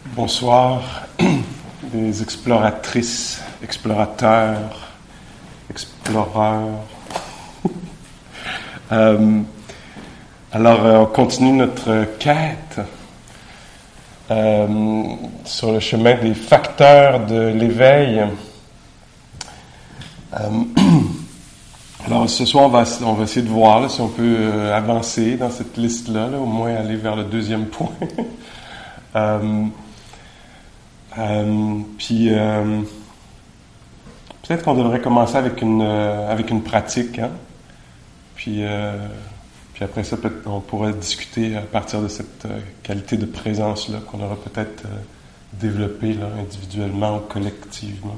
Bonsoir, des exploratrices, explorateurs, exploreurs. On continue notre quête sur le chemin des facteurs de l'éveil. Alors, ce soir, on va essayer de voir là, si on peut avancer dans cette liste-là, au moins aller vers le deuxième point. Peut-être qu'on devrait commencer avec une pratique, hein? Puis après ça, on pourrait discuter à partir de cette qualité de présence-là qu'on aura peut-être développée là, individuellement ou collectivement.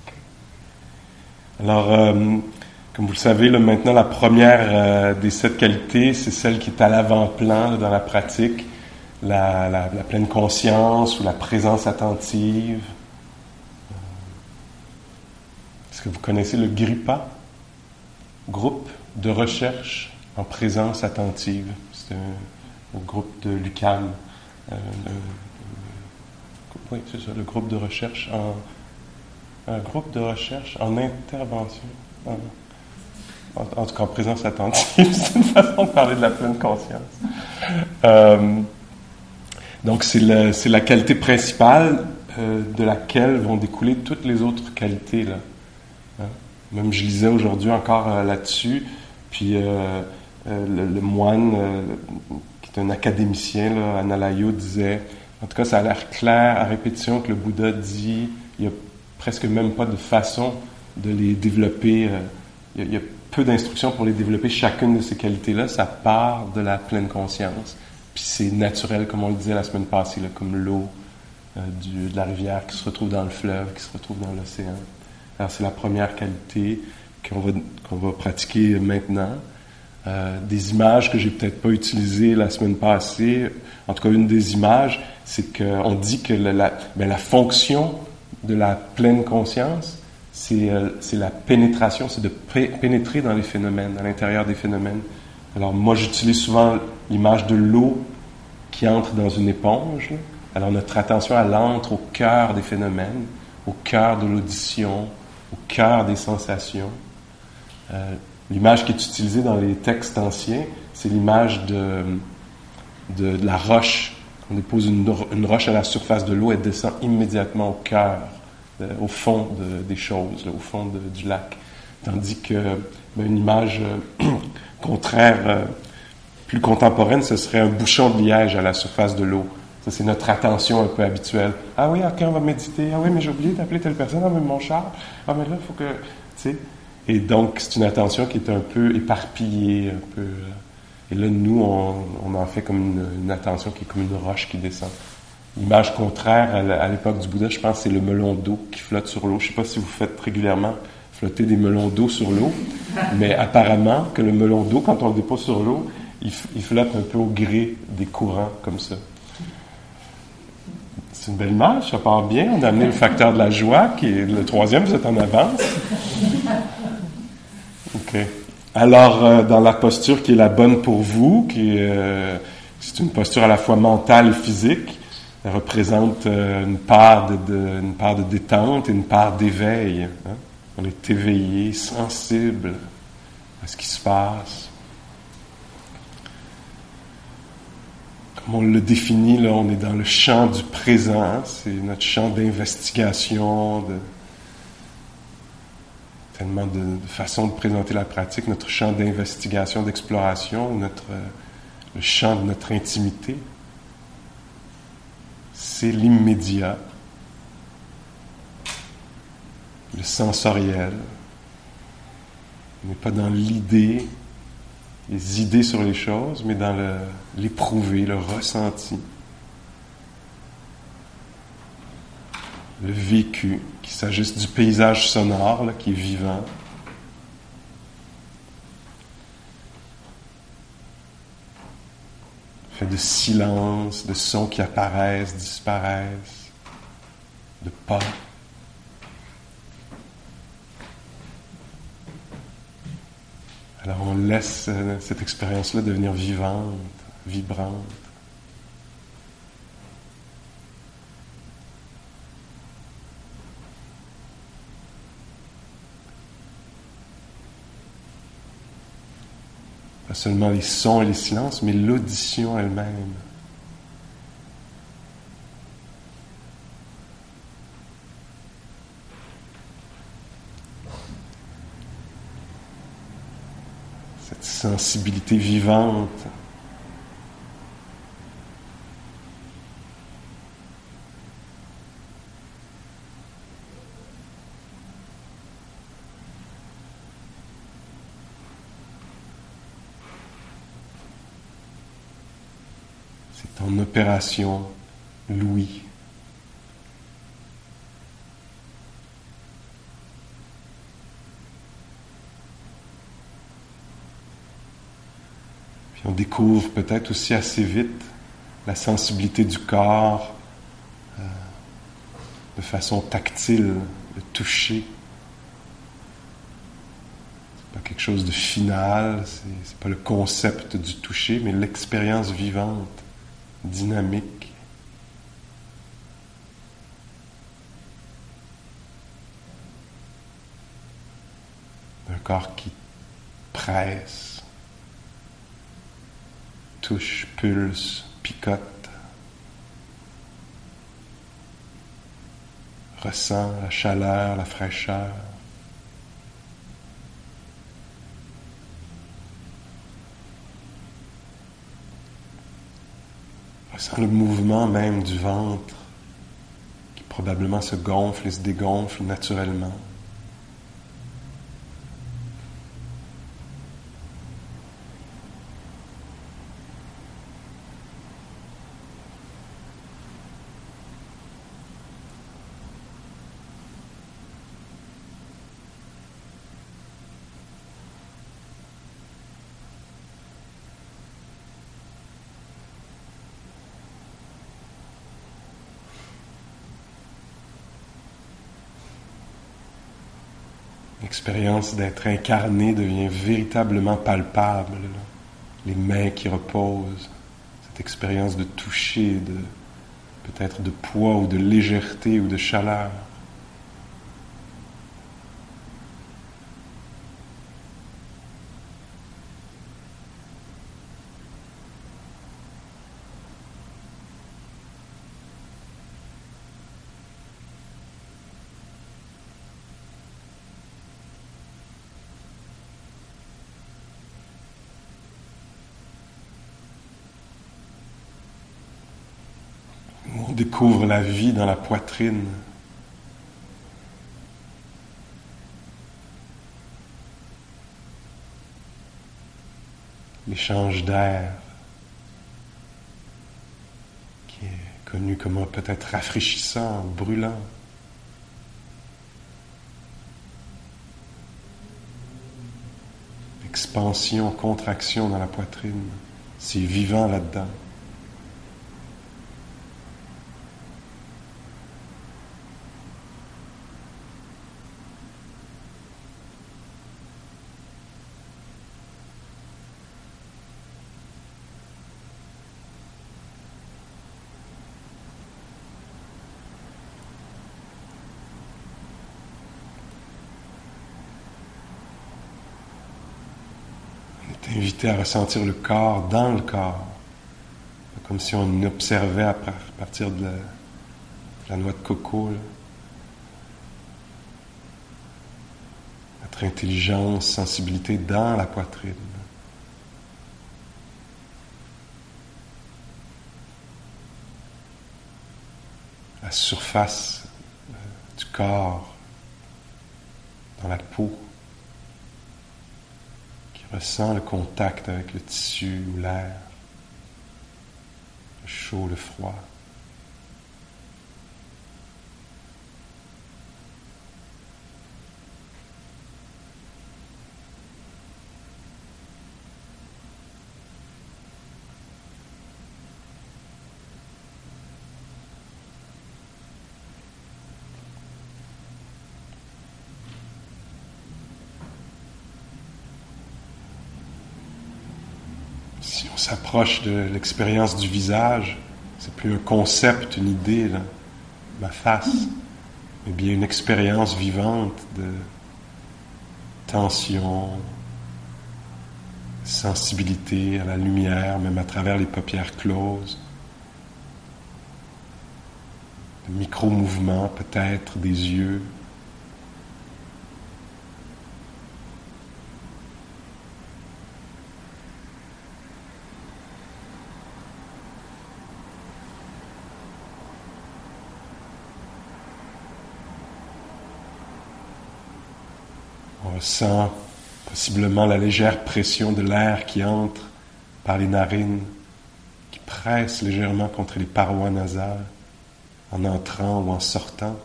Okay. Alors, comme vous le savez, là, maintenant, la première des 7 qualités, c'est celle qui est à l'avant-plan là, dans la pratique. La pleine conscience ou la présence attentive. Est-ce que vous connaissez le GRIPA? Groupe de recherche en présence attentive. C'est un groupe de l'UQAM. Oui, c'est ça, le groupe de recherche un groupe de recherche en intervention. En tout cas, en présence attentive. C'est une façon de parler de la pleine conscience. Donc, c'est la qualité principale de laquelle vont découler toutes les autres qualités, là. Hein? Même je lisais aujourd'hui encore là-dessus, puis le moine, qui est un académicien, là, Analayo, disait, en tout cas, ça a l'air clair à répétition que le Bouddha dit, il n'y a presque même pas de façon de les développer, il y a peu d'instructions pour les développer, chacune de ces qualités-là, ça part de la pleine conscience. Puis c'est naturel, comme on le disait la semaine passée, là, comme l'eau de la rivière qui se retrouve dans le fleuve, qui se retrouve dans l'océan. Alors c'est la première qualité qu'on va pratiquer maintenant. Des images que j'ai peut-être pas utilisées la semaine passée, en tout cas une des images, c'est qu'on dit que la fonction de la pleine conscience, c'est la pénétration, c'est de pénétrer dans les phénomènes, à l'intérieur des phénomènes. Alors moi j'utilise souvent l'image de l'eau qui entre dans une éponge. Alors notre attention, elle entre au cœur des phénomènes, au cœur de l'audition, au cœur des sensations. L'image qui est utilisée dans les textes anciens, c'est l'image de la roche. On dépose une roche à la surface de l'eau, elle descend immédiatement au cœur, au fond des choses, là, au fond du lac. Tandis que une image contraire, plus contemporaine, ce serait un bouchon de liège à la surface de l'eau. Ça, c'est notre attention un peu habituelle. Ah oui, ok, on va méditer. Ah oui, mais j'ai oublié d'appeler telle personne. Ah, mais mon char. Ah, mais là, il faut que... Tu sais. Et donc, c'est une attention qui est un peu éparpillée, un peu... Et là, nous, on en fait comme une attention qui est comme une roche qui descend. L'image contraire à l'époque du Bouddha, je pense, c'est le melon d'eau qui flotte sur l'eau. Je ne sais pas si vous faites régulièrement flotter des melons d'eau sur l'eau, mais apparemment que le melon d'eau, quand on le dépose sur l'eau, il flotte un peu au gré des courants, comme ça. C'est une belle image, ça part bien. On a amené le facteur de la joie, qui est le 3e, vous êtes en avance. OK. Alors, dans la posture qui est la bonne pour vous, c'est une posture à la fois mentale et physique, elle représente une part de détente et une part d'éveil. Hein? On est éveillé, sensible à ce qui se passe. Comme on le définit, là, on est dans le champ du présent. Hein? C'est notre champ d'investigation, tellement de façons de présenter la pratique, notre champ d'investigation, d'exploration, le champ de notre intimité. C'est l'immédiat, le sensoriel. On n'est pas dans l'idée, les idées sur les choses, mais dans l'éprouvé, le ressenti, le vécu, qu'il s'agisse du paysage sonore là, qui est vivant, fait de silence, de sons qui apparaissent, disparaissent, de pas. Alors on laisse cette expérience-là devenir vivante, vibrante. Pas seulement les sons et les silences, mais l'audition elle-même. Cette sensibilité vivante. C'est en opération l'ouïe. Puis on découvre peut-être aussi assez vite la sensibilité du corps de façon tactile, le toucher. C'est pas quelque chose de final, c'est pas le concept du toucher, mais l'expérience vivante, dynamique. Un corps qui presse, touche, pulse, picote, ressent la chaleur, la fraîcheur. Ressent le mouvement même du ventre qui probablement se gonfle et se dégonfle naturellement. L'expérience d'être incarné devient véritablement palpable. Là. Les mains qui reposent, cette expérience de toucher, peut-être de poids ou de légèreté ou de chaleur. On découvre la vie dans la poitrine. L'échange d'air, qui est connu comme peut-être rafraîchissant, brûlant. Expansion, contraction dans la poitrine. C'est vivant là-dedans. Invité à ressentir le corps dans le corps, comme si on observait à partir de la noix de coco. Là. Notre intelligence, sensibilité dans la poitrine. La surface du corps, dans la peau. Ressent le contact avec le tissu ou l'air, le chaud, le froid. Si on s'approche de l'expérience du visage, c'est plus un concept, une idée, là, ma face, mais bien une expérience vivante de tension, sensibilité à la lumière, même à travers les paupières closes. De micro-mouvements peut-être des yeux. On ressent possiblement la légère pression de l'air qui entre par les narines, qui presse légèrement contre les parois nasales, en entrant ou en sortant.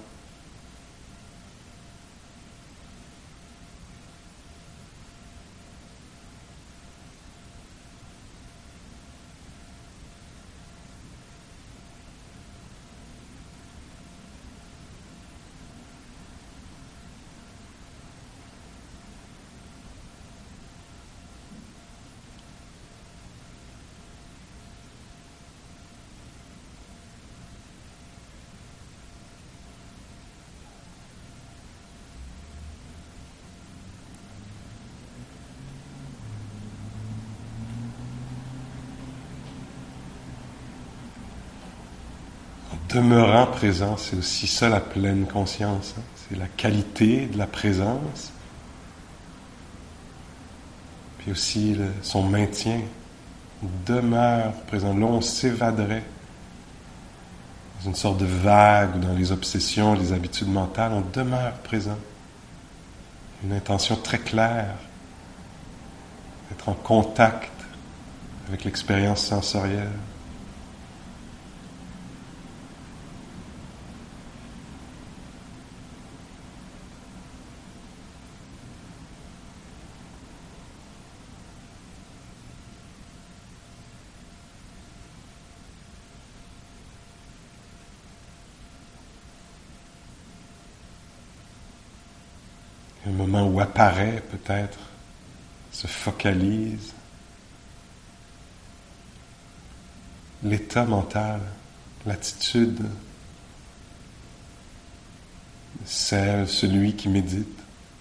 Demeurant présent, c'est aussi ça la pleine conscience. C'est la qualité de la présence, puis aussi son maintien. On demeure présent. Là, on s'évaderait dans une sorte de vague, ou dans les obsessions, les habitudes mentales. On demeure présent. Une intention très claire, d'être en contact avec l'expérience sensorielle. Un moment où apparaît peut-être, se focalise l'état mental, l'attitude, celui qui médite.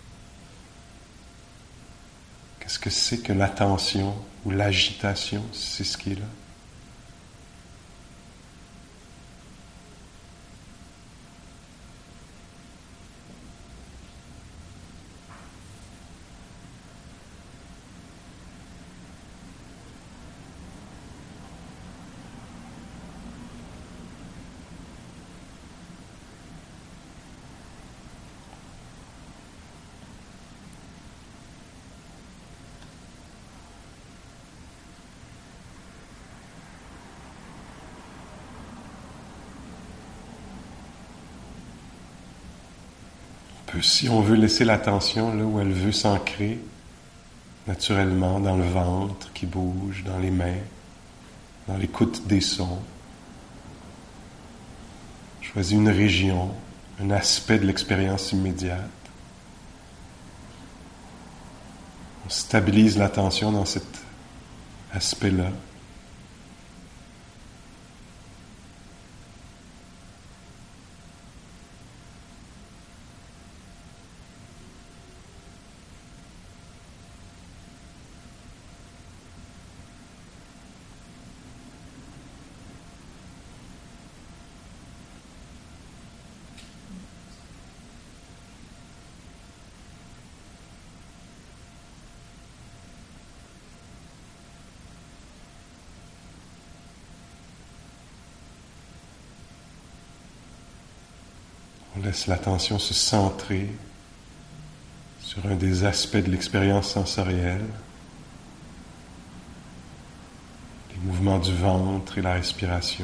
Qu'est-ce que c'est que l'attention ou l'agitation, c'est ce qui est là? Si on veut laisser l'attention là où elle veut s'ancrer, naturellement, dans le ventre qui bouge, dans les mains, dans l'écoute des sons. Choisis une région, un aspect de l'expérience immédiate. On stabilise l'attention dans cet aspect-là. On laisse l'attention se centrer sur un des aspects de l'expérience sensorielle, les mouvements du ventre et la respiration.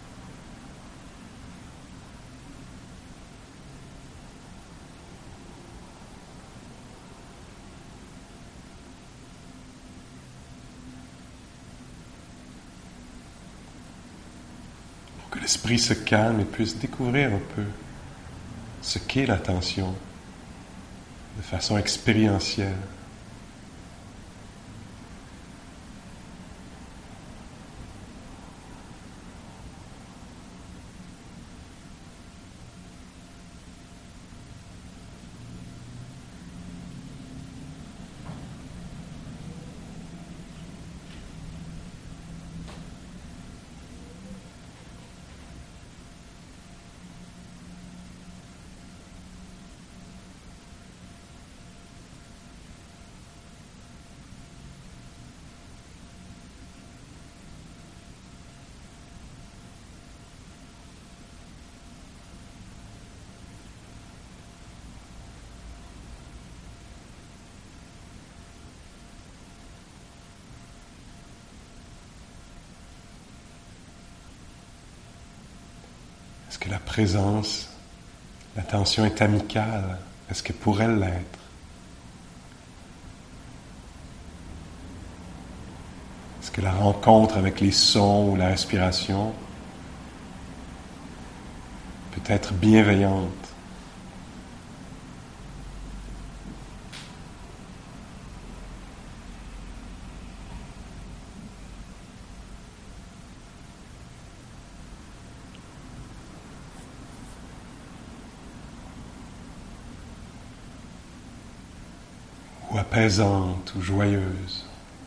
Pour que l'esprit se calme et puisse découvrir un peu ce qu'est l'attention de façon expérientielle. Est-ce que la présence, l'attention est amicale? Est-ce qu'elle pourrait l'être? Est-ce que la rencontre avec les sons ou la respiration peut être bienveillante? Ou apaisante ou joyeuse?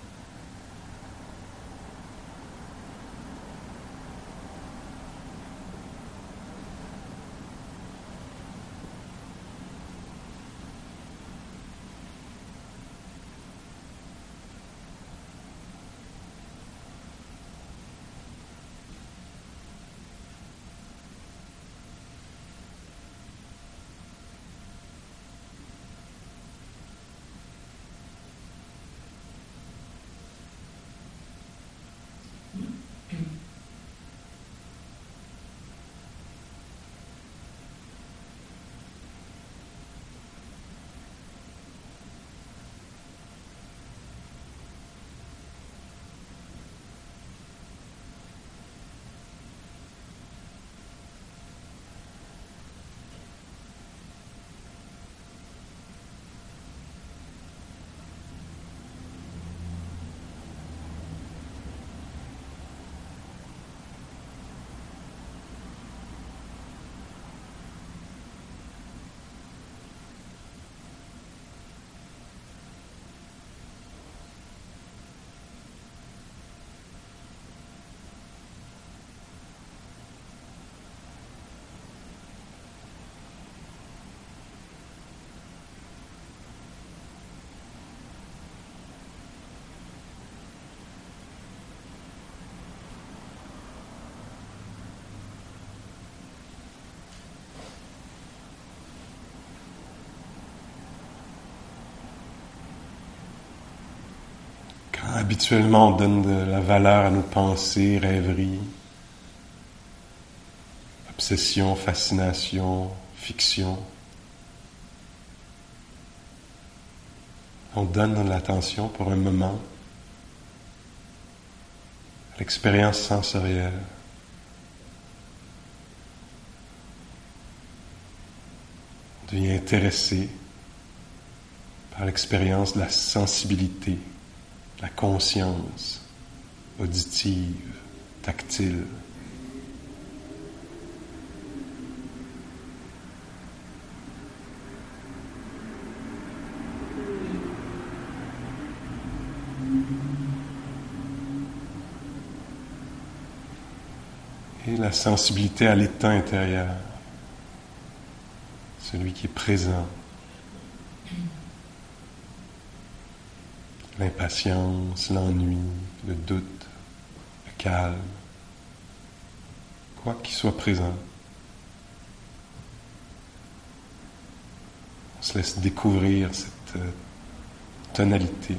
Habituellement, on donne de la valeur à nos pensées, rêveries, obsessions, fascinations, fictions. On donne de l'attention pour un moment à l'expérience sensorielle. On devient intéressé par l'expérience de la sensibilité, la conscience auditive, tactile. Et la sensibilité à l'état intérieur, celui qui est présent. L'impatience, l'ennui, le doute, le calme, quoi qu'il soit présent. On se laisse découvrir cette tonalité.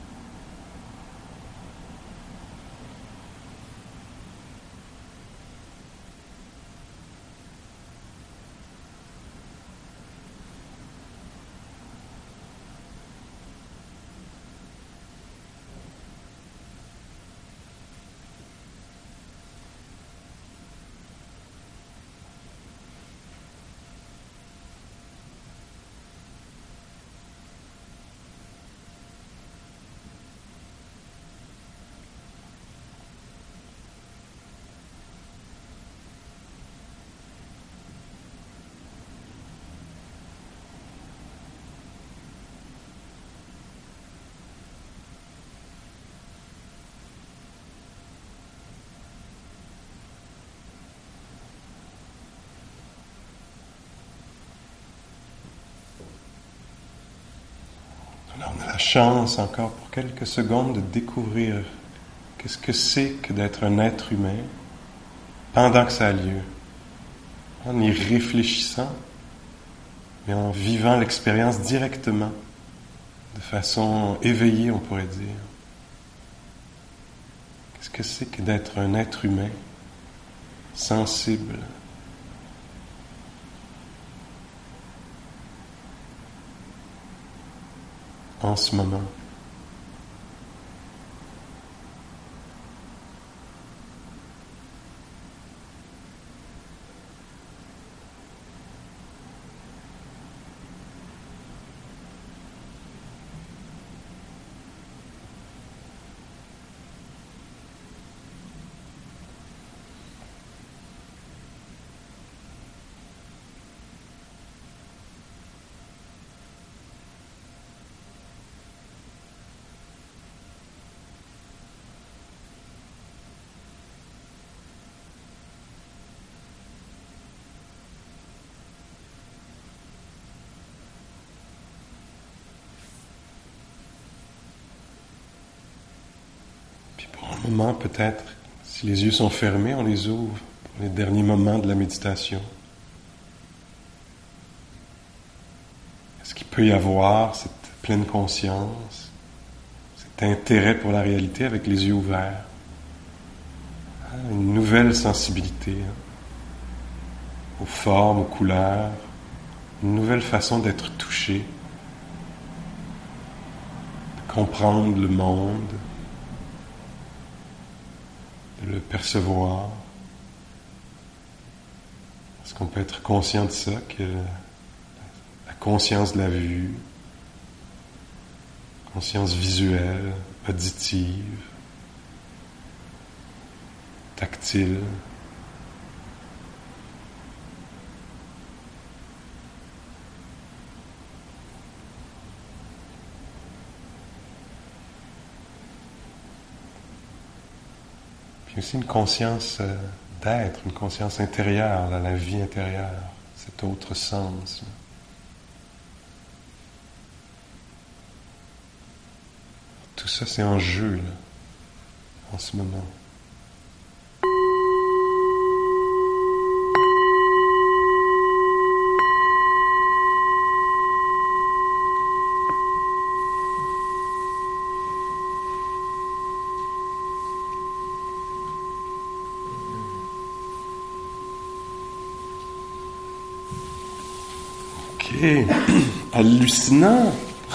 Alors on a la chance encore pour quelques secondes de découvrir qu'est-ce que c'est que d'être un être humain pendant que ça a lieu, en y réfléchissant, mais en vivant l'expérience directement, de façon éveillée, on pourrait dire. Qu'est-ce que c'est que d'être un être humain sensible en ce moment. Un moment, peut-être, si les yeux sont fermés, on les ouvre pour les derniers moments de la méditation. Est-ce qu'il peut y avoir cette pleine conscience, cet intérêt pour la réalité avec les yeux ouverts? Une nouvelle sensibilité aux formes, aux couleurs, une nouvelle façon d'être touché, de comprendre le monde, de le percevoir. Est-ce qu'on peut être conscient de ça, que la conscience de la vue, conscience visuelle, auditive, tactile, puis aussi une conscience d'être, une conscience intérieure, dans la vie intérieure, cet autre sens. Tout ça, c'est en jeu, là, en ce moment. Hallucinant.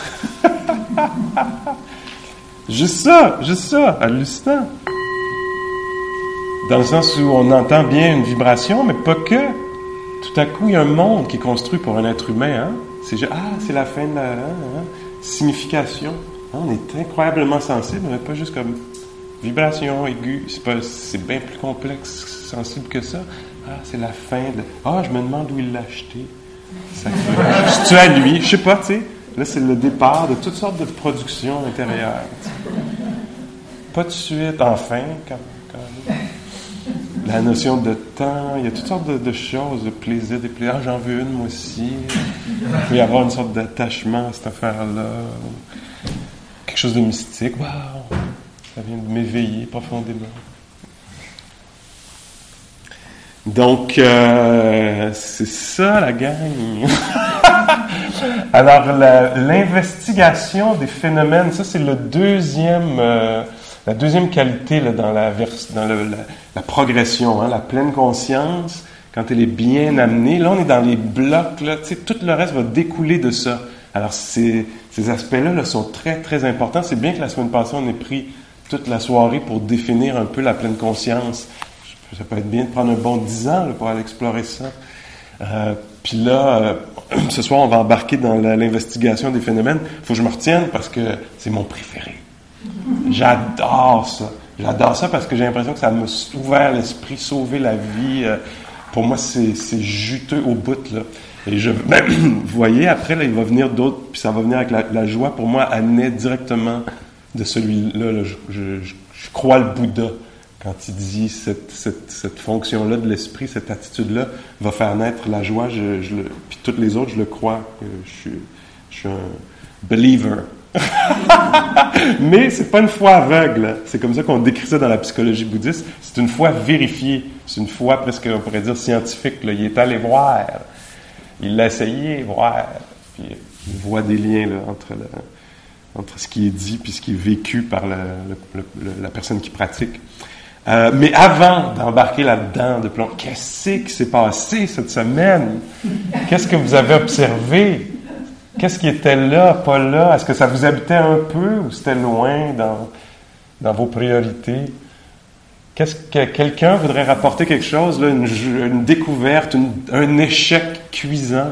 Juste ça, hallucinant. Dans le sens où on entend bien une vibration, mais pas que. Tout à coup, il y a un monde qui est construit pour un être humain. C'est la fin de la signification. On est incroyablement sensible, mais pas juste comme vibration aiguë. C'est bien plus complexe, sensible que ça. C'est la fin de... je me demande où il l'a acheté. C'est-tu à lui? Je sais pas, tu sais. Là, c'est le départ de toutes sortes de productions intérieures. T'sais. Pas de suite, enfin, quand même. La notion de temps, il y a toutes sortes de choses, de plaisir, des plaisirs. J'en veux une, moi aussi. Il peut y avoir une sorte d'attachement à cette affaire-là. Quelque chose de mystique. Waouh! Ça vient de m'éveiller profondément. Donc, c'est ça la gang. Alors, l'investigation des phénomènes, ça c'est la deuxième qualité là, dans la progression, la pleine conscience, quand elle est bien amenée. Là, on est dans les blocs, là, tout le reste va découler de ça. Alors, ces aspects-là là, sont très, très importants. C'est bien que la semaine passée, on ait pris toute la soirée pour définir un peu la pleine conscience. Ça peut être bien de prendre un bon 10 ans là, pour aller explorer ça. Puis là, ce soir, on va embarquer dans l'investigation des phénomènes. Il faut que je me retienne parce que c'est mon préféré. J'adore ça. J'adore ça parce que j'ai l'impression que ça m'a ouvert l'esprit, sauvé la vie. Pour moi, c'est juteux au bout, là. Et vous voyez, après, là, il va venir d'autres, puis ça va venir avec la joie. Pour moi, elle naît directement de celui-là. Là. Je crois le Bouddha. Quand il dit cette fonction-là de l'esprit, cette attitude-là, va faire naître la joie, puis toutes les autres, je le crois. Je suis un believer. Mais c'est pas une foi aveugle. C'est comme ça qu'on décrit ça dans la psychologie bouddhiste. C'est une foi vérifiée. C'est une foi presque, on pourrait dire, scientifique. Là. Il est allé voir. Il l'a essayé, voir. Puis il voit des liens là, entre ce qui est dit et ce qui est vécu par la personne qui pratique. Mais avant d'embarquer là-dedans, de plomb, qu'est-ce qui s'est passé cette semaine? Qu'est-ce que vous avez observé? Qu'est-ce qui était là, pas là? Est-ce que ça vous habitait un peu ou c'était loin dans vos priorités? Qu'est-ce que quelqu'un voudrait rapporter quelque chose, là, une découverte, un échec cuisant?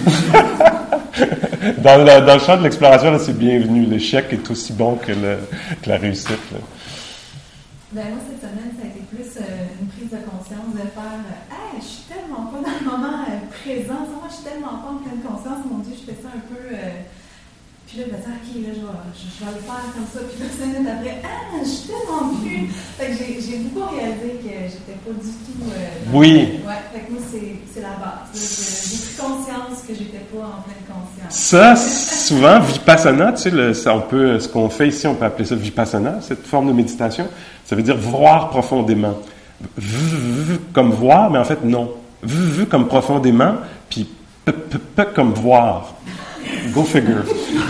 Dans le champ de l'exploration, là, c'est bienvenu. L'échec est aussi bon que la réussite. Là. Ben moi, cette semaine, ça a été plus une prise de conscience de faire hey, je suis tellement pas dans le moment présent. Moi, je suis tellement pas en pleine conscience. Mon Dieu, je fais ça un peu. Puis là, je me dis, OK, là, je vais le faire comme ça. Puis là, 5 minutes après, je suis tellement plus. Fait que j'ai beaucoup réalisé que j'étais pas du tout. Oui. Ouais, fait que moi, c'est la base. J'ai pris conscience que j'étais pas en pleine conscience. Ça, souvent, Vipassana, tu sais, ce qu'on fait ici, on peut appeler ça Vipassana, cette forme de méditation. Ça veut dire voir profondément. Comme voir, mais en fait, non. Comme profondément, puis comme voir. Go figure.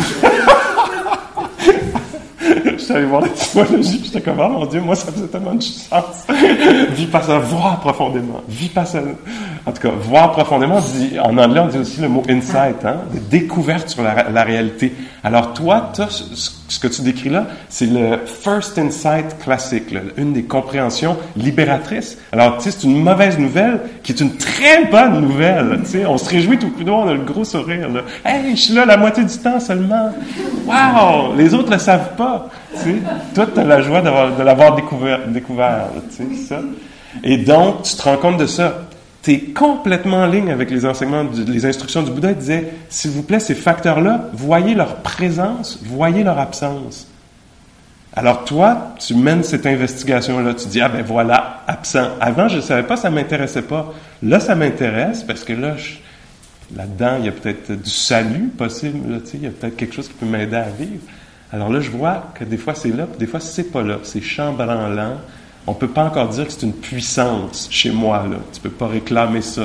J'étais allé voir l'étymologie, j'étais comme, oh mon Dieu, moi, ça faisait tellement de sens. Vipassana, voir profondément. Vipassana. En tout cas, voir profondément, en anglais, on dit aussi le mot insight, de découverte sur la réalité. Alors, toi, ce que tu décris là, c'est le first insight classique, là, une des compréhensions libératrices. Alors, tu sais, c'est une mauvaise nouvelle qui est une très bonne nouvelle. Tu sais, on se réjouit tout le temps, on a le gros sourire, là. Hey, je suis là la moitié du temps seulement. Wow! Les autres le savent pas. Tu sais, toi, tu as la joie de l'avoir découvert, tu sais, ça. Et donc, tu te rends compte de ça. Tu es complètement en ligne avec les enseignements, les instructions du Bouddha. Il disait, s'il vous plaît, ces facteurs-là, voyez leur présence, voyez leur absence. Alors toi, tu mènes cette investigation-là. Tu dis, ben voilà, absent. Avant, je ne savais pas, ça ne m'intéressait pas. Là, ça m'intéresse parce que là-dedans, il y a peut-être du salut possible. Là, il y a peut-être quelque chose qui peut m'aider à vivre. Alors là, je vois que des fois, c'est là, puis des fois, c'est pas là. C'est chambranlant. On ne peut pas encore dire que c'est une puissance chez moi, là. Tu ne peux pas réclamer ça.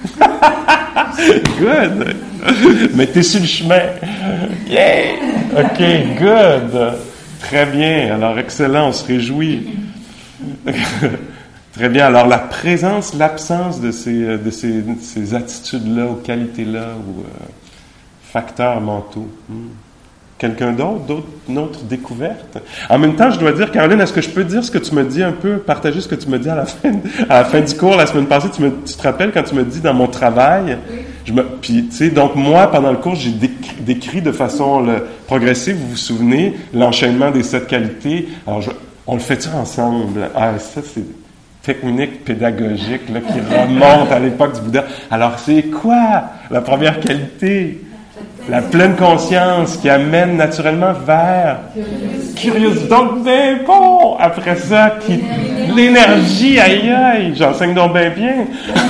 Good! Mais tu es sur le chemin. Yeah! OK, good! Très bien. Alors, excellent, on se réjouit. Très bien. Alors, la présence, l'absence de ces attitudes-là, ou qualités-là, ou facteurs mentaux. Quelqu'un d'autre? Une autre découverte? En même temps, je dois dire, Caroline, est-ce que je peux dire ce que tu me dis un peu, partager ce que tu me dis à la fin du cours la semaine passée? Tu te rappelles quand tu me dis dans mon travail? Oui. Puis, tu sais, donc moi, pendant le cours, j'ai décrit de façon progressive, vous vous souvenez, l'enchaînement des 7 qualités. Alors, on le fait-tu ensemble? Ah, ça, c'est technique pédagogique là, qui remonte à l'époque du Bouddha. Alors, c'est quoi la première qualité? La pleine conscience qui amène naturellement vers curiosité. Donc, ben bon! Après ça, l'énergie, aïe aïe! J'enseigne donc bien.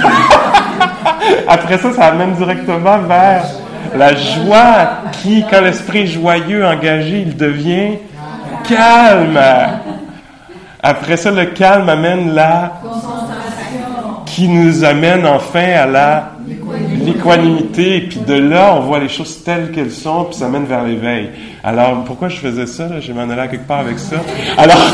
Après ça, ça amène directement vers la joie qui, quand l'esprit est joyeux, engagé, il devient calme. Après ça, le calme amène la concentration qui nous amène enfin à l'équanimité, et puis de là, on voit les choses telles qu'elles sont, puis ça mène vers l'éveil. Alors, pourquoi je faisais ça? Là? Je m'en allais à quelque part avec ça. Alors,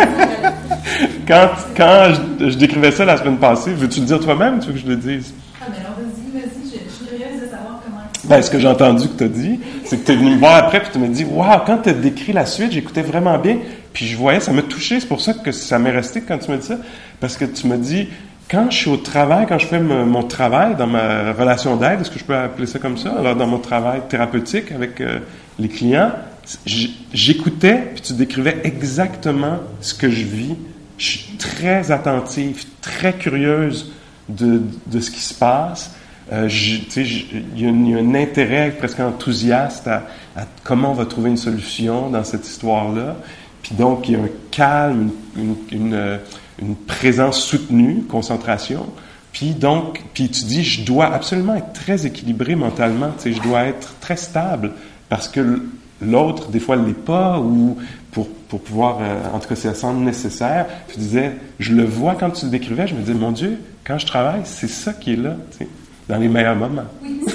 quand je décrivais ça la semaine passée, veux-tu le dire toi-même, tu veux que je le dise? Ah, mais alors, vas-y, je suis curieuse de savoir comment... Ben, ce que j'ai entendu que tu as dit, c'est que tu es venu me voir après, puis tu m'as dit, waouh, quand tu as décrit la suite, j'écoutais vraiment bien, puis je voyais, ça m'a touché, c'est pour ça que ça m'est resté quand tu m'as dit ça, parce que tu m'as dit... Quand je suis au travail, quand je fais mon travail dans ma relation d'aide, est-ce que je peux appeler ça comme ça? Alors, dans mon travail thérapeutique avec les clients, j'écoutais, puis tu décrivais exactement ce que je vis. Je suis très attentive, très curieuse de ce qui se passe. Il y a un intérêt presque enthousiaste à comment on va trouver une solution dans cette histoire-là. Puis donc, il y a un calme, une présence soutenue, concentration. Puis tu dis, je dois absolument être très équilibré mentalement. Je dois être très stable parce que l'autre, des fois, ne l'est pas ou pour pouvoir, en tout cas, ça semble nécessaire. Tu disais, je le vois quand tu le décrivais, je me disais, mon Dieu, quand je travaille, c'est ça qui est là, dans les meilleurs moments. Oui, c'est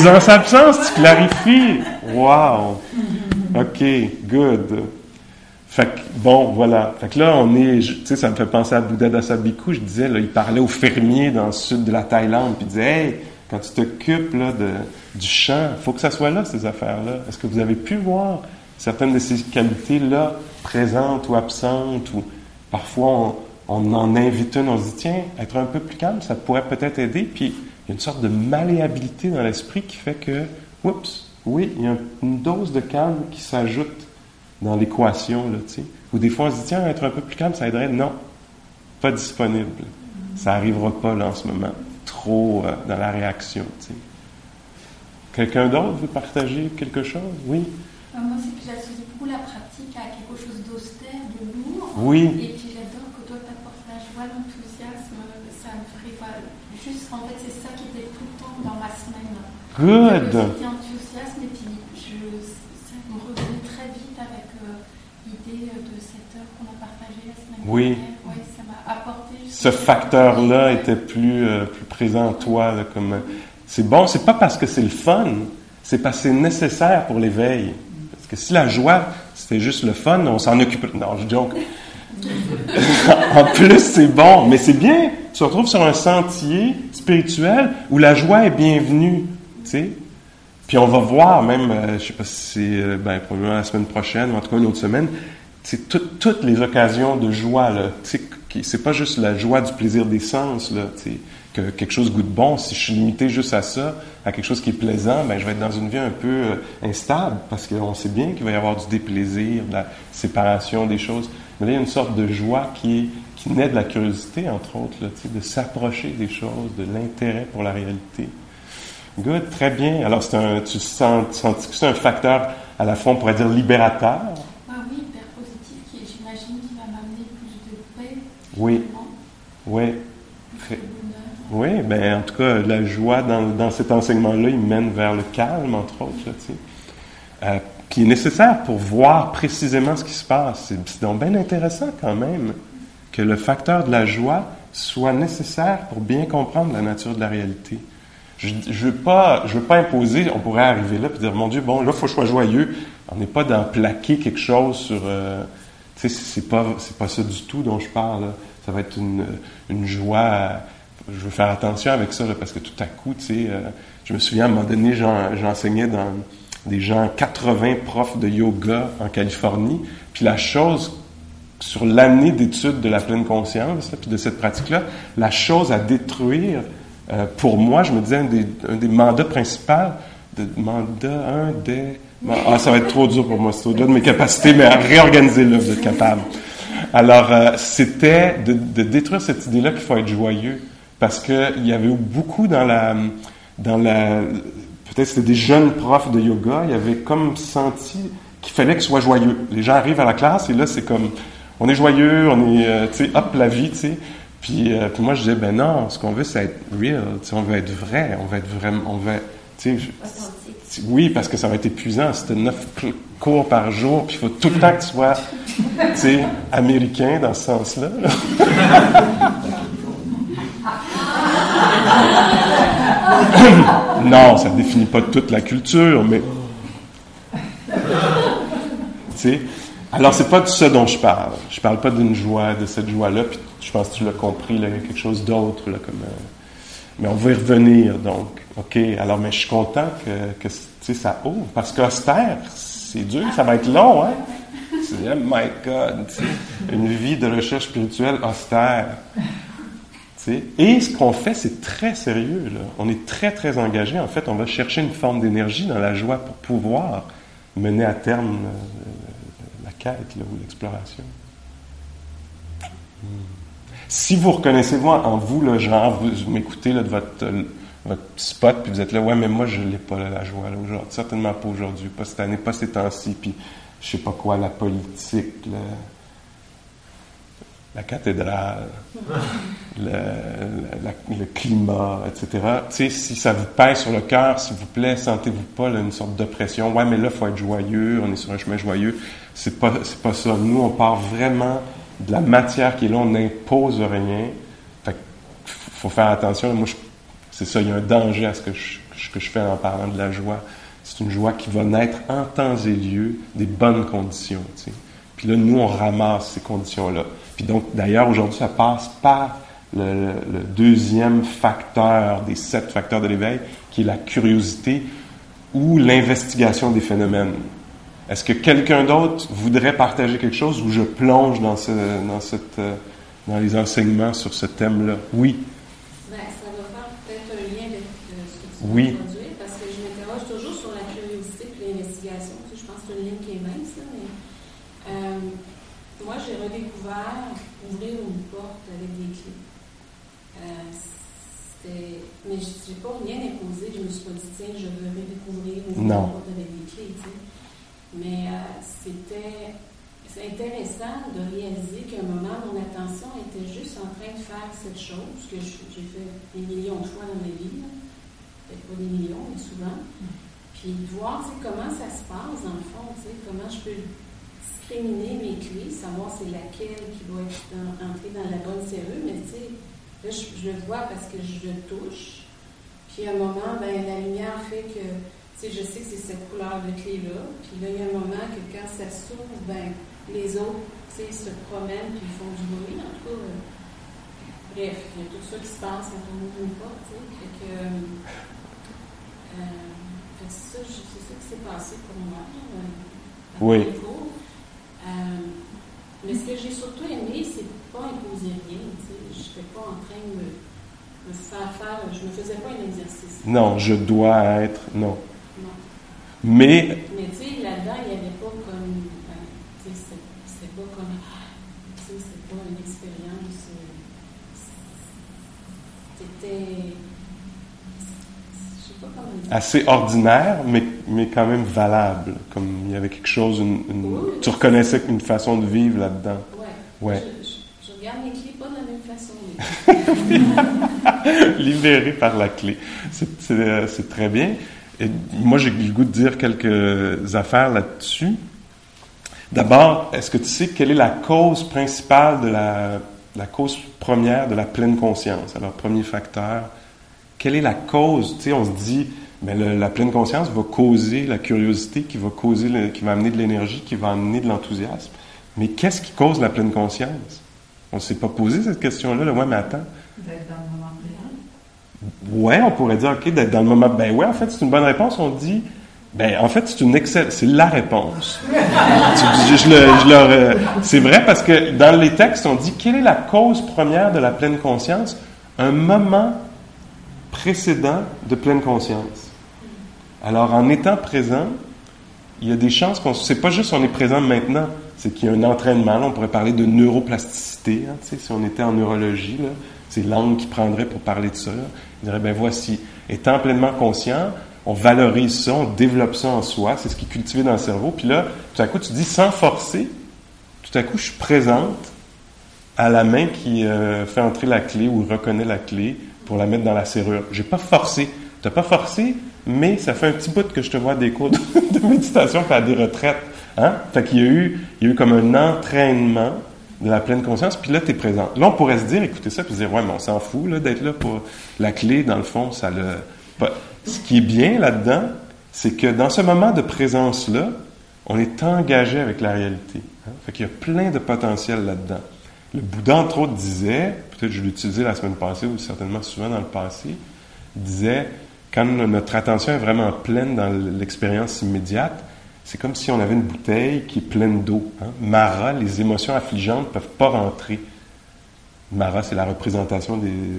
Présence-absence, tu clarifies. Wow. OK, good. Fait que, bon, voilà. Fait que là, tu sais, ça me fait penser à Bouddha Dasa Bhikkhu. Je disais, là, il parlait aux fermiers dans le sud de la Thaïlande, puis il disait, hey, quand tu t'occupes, là, du champ, il faut que ça soit là, ces affaires-là. Est-ce que vous avez pu voir certaines de ces qualités-là, présentes ou absentes, ou parfois on en invite une, on se dit, tiens, être un peu plus calme, ça pourrait peut-être aider, puis il y a une sorte de malléabilité dans l'esprit qui fait que, oups, oui, il y a une dose de calme qui s'ajoute dans l'équation, là, tu sais. Ou des fois, on se dit, tiens, être un peu plus calme, ça aiderait. Non, pas disponible. Ça n'arrivera pas, là, en ce moment. Trop dans la réaction, tu sais. Quelqu'un d'autre veut partager quelque chose? Oui? Moi, c'est que j'associe beaucoup la pratique à quelque chose d'austère, de lourd. Oui. Et puis, j'adore que toi, t'apportes la joie, l'enthousiasme. Ça me ferait pas... Juste, en fait, c'est ça qui était tout le temps dans ma semaine. Good! C'était enthousiasme, et puis ça me revenait très vite avec l'idée de cette heure qu'on a partagée la semaine Oui. dernière. Oui, ça m'a apporté... Ce facteur-là était plus présent en toi, là, comme... C'est bon, c'est pas parce que c'est le fun, c'est parce que c'est nécessaire pour l'éveil. Parce que si la joie, c'était juste le fun, on s'en occupe... Non, je joke. En plus, c'est bon, mais c'est bien. Tu te retrouves sur un sentier spirituel où la joie est bienvenue, tu sais. Puis on va voir même, je sais pas si c'est probablement la semaine prochaine ou en tout cas une autre semaine, c'est toutes les occasions de joie, là. Tu sais, c'est pas juste la joie du plaisir des sens, là, tu sais, que quelque chose goûte bon. Si je suis limité juste à ça, à quelque chose qui est plaisant, je vais être dans une vie un peu instable parce qu'on sait bien qu'il va y avoir du déplaisir, de la séparation des choses. Mais là, il y a une sorte de joie qui naît de la curiosité, entre autres, là, tu sais, de s'approcher des choses, de l'intérêt pour la réalité. Good, très bien. Alors, tu sens que c'est un facteur, à la fois, on pourrait dire libérateur. Ah oui, hyper positif, qui, j'imagine, qui va m'amener plus de paix. Oui. Oui. Plus de bonheur. Oui, bien, en tout cas, la joie dans cet enseignement-là, il mène vers le calme, entre autres, là, tu sais, qui est nécessaire pour voir précisément ce qui se passe. C'est donc bien intéressant, quand même, que le facteur de la joie soit nécessaire pour bien comprendre la nature de la réalité. Je veux pas imposer, on pourrait arriver là et dire, mon Dieu, bon, là, il faut que je sois joyeux. On n'est pas dans plaquer quelque chose sur... tu sais, c'est pas ça du tout dont je parle, là. Ça va être une joie... Je veux faire attention avec ça, là, parce que tout à coup, tu sais, je me souviens, à un moment donné, j'enseignais dans des gens, 80 profs de yoga en Californie, puis la chose, sur l'année d'études de la pleine conscience, là, puis de cette pratique-là, la chose à détruire, pour moi, je me disais, un des mandats principaux, ça va être trop dur pour moi, c'est au-delà de mes capacités, mais à réorganiser là, vous êtes capable. Alors, c'était de détruire cette idée-là qu'il faut être joyeux, parce qu'il y avait beaucoup dans la peut-être c'était des jeunes profs de yoga, il y avait comme senti qu'il fallait qu'ils soient joyeux. Les gens arrivent à la classe et là, c'est comme, on est joyeux, on est, tu sais, hop, la vie, tu sais. Puis moi, je disais, ben non, ce qu'on veut, c'est être real, tu sais, on veut être vrai, on veut être vraiment, on veut, tu sais, oui, parce que ça va être épuisant. C'était 9 cours par jour, puis il faut tout le temps que tu sois, tu sais, américain dans ce sens-là. Non, ça ne définit pas toute la culture, mais... Tu sais, alors c'est pas de ça dont je parle. Je parle pas d'une joie, de cette joie-là, puis je pense que tu l'as compris, là, il y a quelque chose d'autre, là, comme... Mais on va y revenir, donc. OK, alors, mais je suis content que tu sais, ça ouvre, parce qu'austère, c'est dur, ça va être long, hein? C'est, oh my God, tu sais, une vie de recherche spirituelle austère. Et ce qu'on fait, c'est très sérieux, là. On est très, très engagé. En fait, on va chercher une forme d'énergie dans la joie pour pouvoir mener à terme la quête, là, ou l'exploration. Si vous reconnaissez en vous, là, genre, vous m'écoutez là, de votre spot, puis vous êtes là, ouais, mais moi, je ne l'ai pas, là, la joie, là, aujourd'hui. Certainement pas aujourd'hui, pas cette année, pas ces temps-ci, puis je sais pas quoi, la politique, la cathédrale, le climat, etc. Tu sais, si ça vous pèse sur le cœur, s'il vous plaît, sentez-vous pas là, une sorte d'oppression. Ouais, mais là, il faut être joyeux, on est sur un chemin joyeux. C'est pas ça. Nous, on part vraiment de la matière qui est là, on n'impose rien. Fait faut faire attention. Là, moi, c'est ça, il y a un danger à ce que je fais en parlant de la joie. C'est une joie qui va naître en temps et lieu des bonnes conditions, tu sais. Puis là, nous, on ramasse ces conditions-là. Puis donc, d'ailleurs, aujourd'hui, ça passe par le deuxième facteur des 7 facteurs de l'éveil, qui est la curiosité ou l'investigation des phénomènes. Est-ce que quelqu'un d'autre voudrait partager quelque chose ou je plonge dans les enseignements sur ce thème-là? Oui. Ben, ça va faire peut-être un lien avec ce que tu Oui. viens d'introduire, parce que je m'interroge toujours sur la curiosité et l'investigation. Tu sais, je pense que c'est une ligne qui est mince, là, mais moi, j'ai redécouvert ouvrir une porte avec des clés. Mais je n'ai pas rien imposé. Je me suis pas dit, tiens, je veux redécouvrir une porte avec des clés. Tu sais. Mais c'est intéressant de réaliser qu'à un moment, mon attention était juste en train de faire cette chose que j'ai fait des millions de fois dans ma vie. Peut-être pas des millions, mais souvent. Puis de voir comment ça se passe, dans le fond, comment je peux discriminer mes clés, savoir c'est laquelle qui va être entrée dans la bonne serrure, mais tu sais, là, je le vois parce que je le touche. Puis à un moment, ben, la lumière fait que, tu sais, je sais que c'est cette couleur de clé-là. Puis là, il y a un moment que quand ça s'ouvre, ben, les autres, tu sais, se promènent puis ils font du bruit. En tout cas, bref, il y a tout ça qui se passe quand on ouvre une porte, tu sais. Fait que c'est ça qui s'est passé pour moi. Oui. Mais ce que j'ai surtout aimé, c'est pas imposer rien. Je ne suis pas en train de me faire. Je ne me faisais pas un exercice. Non, je dois être. Non. Non. Mais tu sais, là-dedans, il n'y avait pas comme. Tu sais, c'était pas comme. Tu sais, c'était pas une expérience. C'était. Je sais pas comment dire. Assez ordinaire, mais quand même valable. Comme il y avait quelque chose, Oui, tu reconnaissais une façon de vivre là-dedans. Ouais. Je regarde mes clés pas de la même façon. Libéré par la clé. C'est très bien. Et moi, j'ai le goût de dire quelques affaires là-dessus. D'abord, est-ce que tu sais quelle est la cause principale de la cause première de la pleine conscience? Alors, premier facteur, quelle est la cause? Tu sais, on se dit, mais la pleine conscience va causer la curiosité, qui va amener de l'énergie, qui va amener de l'enthousiasme. Mais qu'est-ce qui cause la pleine conscience? On ne s'est pas posé cette question-là. Ouais, mais attends. D'être dans le moment présent. Ouais, on pourrait dire, OK, d'être dans le moment. Ben ouais, en fait, c'est une bonne réponse. On dit, ben en fait, c'est la réponse. C'est vrai parce que dans les textes, on dit, quelle est la cause première de la pleine conscience? Un moment précédent de pleine conscience. Alors, en étant présent, il y a des chances c'est pas juste on est présent maintenant, c'est qu'il y a un entraînement. Là, on pourrait parler de neuroplasticité, tu sais, si on était en neurologie, là, c'est l'angle qu'il prendrait pour parler de ça. Là. Il dirait, ben voici, étant pleinement conscient, on valorise ça, on développe ça en soi, c'est ce qui est cultivé dans le cerveau. Puis là, tout à coup, tu dis, sans forcer, tout à coup, je suis présente à la main qui fait entrer la clé ou reconnaît la clé pour la mettre dans la serrure. J'ai pas forcé. Tu n'as pas forcé, mais ça fait un petit bout que je te vois à des cours de méditation puis à des retraites. Hein? Fait qu'il y a eu comme un entraînement de la pleine conscience, puis là, tu es présent. Là, on pourrait se dire, écoutez ça, puis se dire, ouais, mais on s'en fout là, d'être là pour la clé, dans le fond, ça le... Ce qui est bien là-dedans, c'est que dans ce moment de présence-là, on est engagé avec la réalité. Hein? Fait qu'il y a plein de potentiel là-dedans. Le Bouddha, entre autres, disait, peut-être je l'ai utilisé la semaine passée ou certainement souvent dans le passé, disait, quand notre attention est vraiment pleine dans l'expérience immédiate, c'est comme si on avait une bouteille qui est pleine d'eau. Hein? Mara, les émotions affligeantes ne peuvent pas rentrer. Mara, c'est la représentation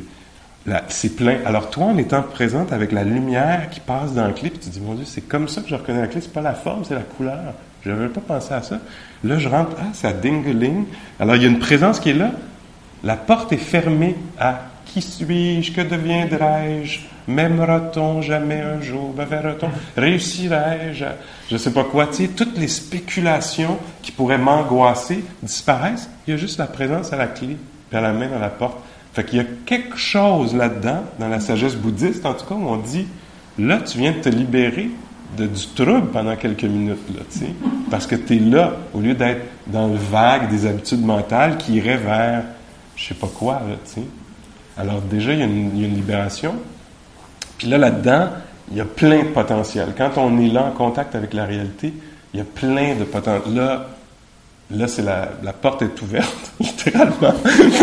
c'est plein. Alors toi, en étant présente avec la lumière qui passe dans la clé, puis tu te dis, mon Dieu, c'est comme ça que je reconnais la clé, c'est pas la forme, c'est la couleur. Je n'avais pas pensé à ça. Là, je rentre, ça ding-a-ling. Alors, il y a une présence qui est là. La porte est fermée à « Qui suis-je? Que deviendrai-je? M'aimera-t-on jamais un jour? Me verra-t-on? Réussirai-je? Je ne sais pas quoi. Tu sais, toutes les spéculations qui pourraient m'angoisser disparaissent. Il y a juste la présence à la clé, puis à la main dans la porte. Fait qu'il y a quelque chose là-dedans, dans la sagesse bouddhiste, en tout cas, où on dit « Là, tu viens de te libérer du trouble pendant quelques minutes, là, tu sais, parce que tu es là, au lieu d'être dans le vague des habitudes mentales qui iraient vers je sais pas quoi, là, tu sais. Alors déjà, il y a une libération. Puis là-dedans, il y a plein de potentiel. Quand on est là en contact avec la réalité, il y a plein de potentiel. là, c'est la porte est ouverte, littéralement,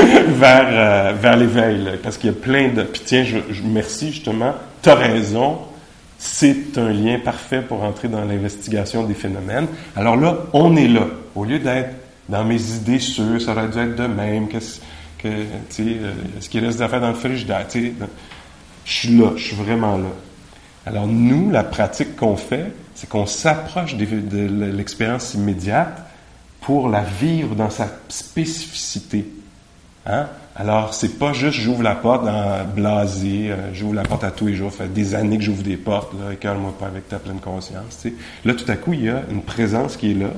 vers l'éveil. Là, parce qu'il y a plein de... Puis tiens, merci justement, t'as raison, c'est un lien parfait pour entrer dans l'investigation des phénomènes. Alors là, on est là. Au lieu d'être dans mes idées sûres, ça aurait dû être de même, est-ce qu'il reste des affaires dans le frigidaire, tu sais, je suis là, je suis vraiment là. Alors nous, la pratique qu'on fait, c'est qu'on s'approche de l'expérience immédiate pour la vivre dans sa spécificité. Hein? Alors, c'est pas juste j'ouvre la porte blasé, j'ouvre la porte à tous les jours, ça fait des années que j'ouvre des portes, là, écœure-moi pas avec ta pleine conscience. Tu sais. Là, tout à coup, il y a une présence qui est là.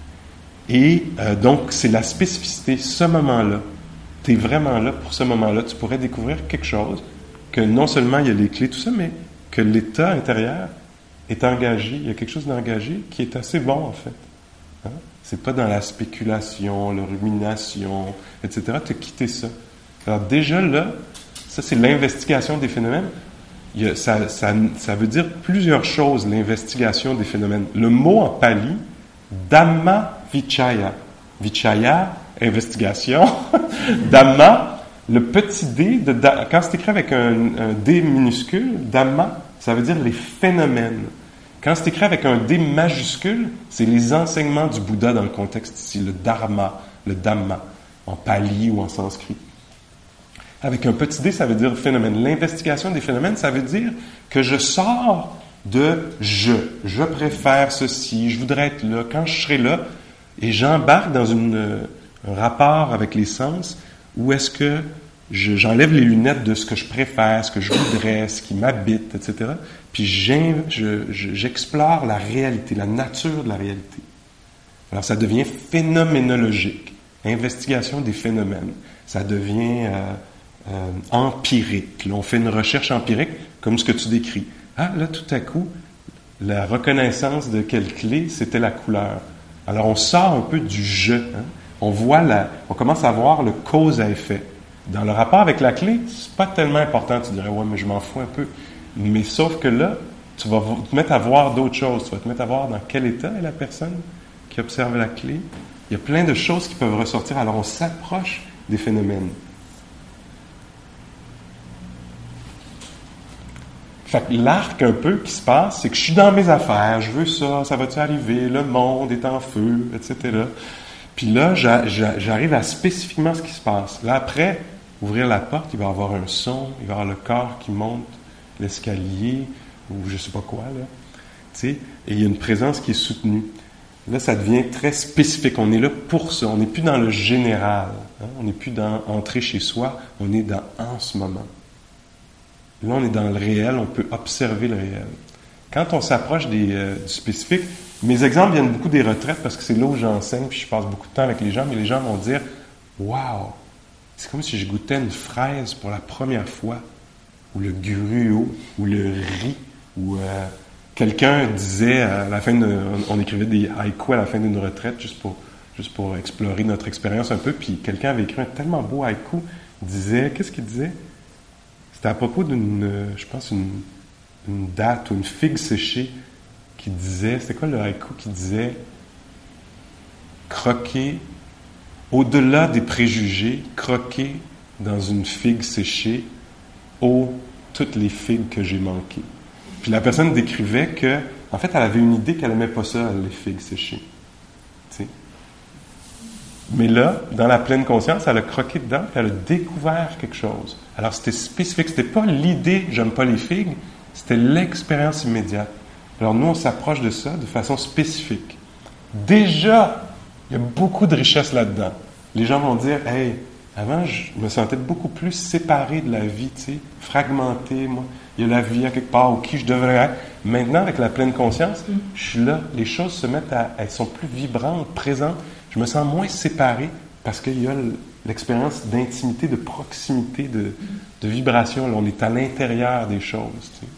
Et donc, c'est la spécificité, ce moment-là. Tu es vraiment là pour ce moment-là. Tu pourrais découvrir quelque chose, que non seulement il y a les clés, tout ça, mais que l'état intérieur est engagé. Il y a quelque chose d'engagé qui est assez bon, en fait. Hein? C'est pas dans la spéculation, la rumination, etc. Tu as quitté ça. Alors déjà là, ça c'est l'investigation des phénomènes. Ça veut dire plusieurs choses, l'investigation des phénomènes. Le mot en pali, Dhamma Vichaya. Vichaya, investigation. Dhamma, le petit D, quand c'est écrit avec un D minuscule, Dhamma, ça veut dire les phénomènes. Quand c'est écrit avec un D majuscule, c'est les enseignements du Bouddha dans le contexte ici, le Dharma, le Dhamma, en pali ou en sanskrit. Avec un petit D, ça veut dire phénomène. L'investigation des phénomènes, ça veut dire que je sors de je préfère ceci, je voudrais être là, quand je serai là, et j'embarque dans un rapport avec les sens où est-ce que j'enlève les lunettes de ce que je préfère, ce que je voudrais, ce qui m'habite, etc. Puis j'explore la réalité, la nature de la réalité. Alors ça devient phénoménologique, investigation des phénomènes. Ça devient empirique. Là, on fait une recherche empirique, comme ce que tu décris. Ah, là, tout à coup, la reconnaissance de quelle clé, c'était la couleur. Alors on sort un peu du je. Hein? On commence à voir le cause à effet. Dans le rapport avec la clé, c'est pas tellement important. Tu dirais, ouais, mais je m'en fous un peu. Mais sauf que là, tu vas te mettre à voir d'autres choses. Tu vas te mettre à voir dans quel état est la personne qui observe la clé. Il y a plein de choses qui peuvent ressortir. Alors, on s'approche des phénomènes. Fait que l'arc un peu qui se passe, c'est que je suis dans mes affaires, je veux ça, ça va-tu arriver, le monde est en feu, etc. Puis là, j'arrive à spécifiquement ce qui se passe. Là, après, ouvrir la porte, il va y avoir un son, il va y avoir le corps qui monte l'escalier, ou je sais pas quoi, là. Tu sais, et il y a une présence qui est soutenue. Là, ça devient très spécifique. On est là pour ça. On n'est plus dans le général. Hein? On n'est plus dans entrer chez soi. On est dans en ce moment. Là, on est dans le réel. On peut observer le réel. Quand on s'approche du spécifique, mes exemples viennent beaucoup des retraites parce que c'est là où j'enseigne puis je passe beaucoup de temps avec les gens, mais les gens vont dire « Wow! C'est comme si je goûtais une fraise pour la première fois. » Ou le gruau, ou le riz, ou quelqu'un disait à la fin on écrivait des haïkus à la fin d'une retraite juste pour explorer notre expérience un peu, puis quelqu'un avait écrit un tellement beau haïku, qu'est-ce qu'il disait? C'était à propos d'une, je pense, une date ou une figue séchée qui disait, c'était quoi le haïku qui disait croquer, au-delà des préjugés, croquer dans une figue séchée, toutes les figues que j'ai manquées. Puis la personne décrivait que, en fait, elle avait une idée qu'elle n'aimait pas ça, les figues séchées. T'sais. Mais là, dans la pleine conscience, elle a croqué dedans, puis elle a découvert quelque chose. Alors c'était spécifique, c'était pas l'idée « j'aime pas les figues », c'était l'expérience immédiate. Alors nous, on s'approche de ça de façon spécifique. Déjà, il y a beaucoup de richesse là-dedans. Les gens vont dire « Hey, avant, je me sentais beaucoup plus séparé de la vie, tu sais, fragmenté, moi. Il y a la vie à quelque part où qui je devrais être. Maintenant, avec la pleine conscience, je suis là. Les choses se mettent elles sont plus vibrantes, présentes. Je me sens moins séparé parce qu'il y a l'expérience d'intimité, de proximité, de vibration. Là, on est à l'intérieur des choses, tu sais.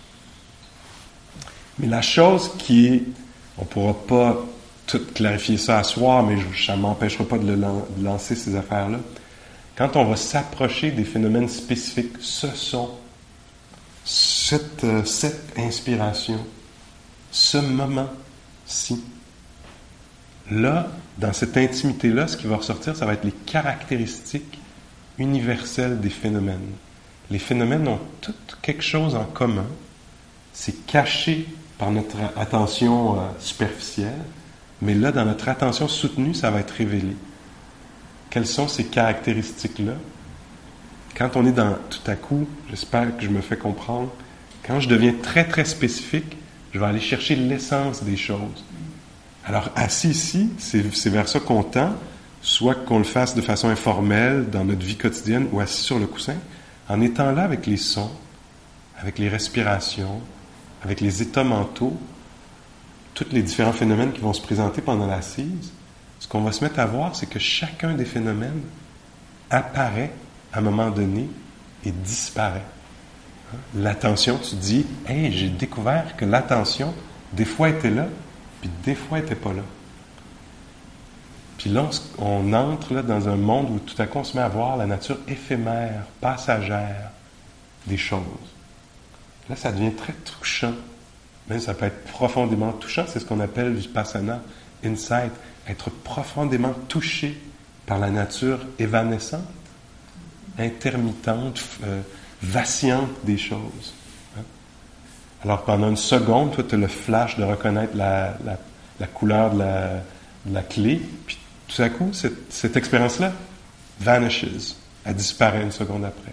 Mais la chose qui est, on ne pourra pas tout clarifier ça à soir, mais ça ne m'empêchera pas de lancer ces affaires-là. Quand on va s'approcher des phénomènes spécifiques, ce sont cette inspiration, ce moment-ci, là, dans cette intimité-là, ce qui va ressortir, ça va être les caractéristiques universelles des phénomènes. Les phénomènes ont tous quelque chose en commun. C'est caché par notre attention superficielle, mais là, dans notre attention soutenue, ça va être révélé. Quelles sont ces caractéristiques-là? Quand on est dans, tout à coup, j'espère que je me fais comprendre, quand je deviens très, très spécifique, je vais aller chercher l'essence des choses. Alors, assis ici, c'est vers ça qu'on tend, soit qu'on le fasse de façon informelle dans notre vie quotidienne ou assis sur le coussin, en étant là avec les sons, avec les respirations, avec les états mentaux, tous les différents phénomènes qui vont se présenter pendant l'assise, ce qu'on va se mettre à voir, c'est que chacun des phénomènes apparaît à un moment donné et disparaît. L'attention, tu dis, « Hey, j'ai découvert que l'attention, des fois était là, puis des fois était pas là. » Puis là, on entre là, dans un monde où tout à coup, on se met à voir la nature éphémère, passagère des choses. Là, ça devient très touchant. Même ça peut être profondément touchant. C'est ce qu'on appelle vipassana, insight, être profondément touché par la nature évanescente, intermittente, vacillante des choses. Alors, pendant une seconde, toi, tu as le flash de reconnaître la couleur de la clé, puis tout à coup, cette expérience-là vanishes. Elle disparaît une seconde après.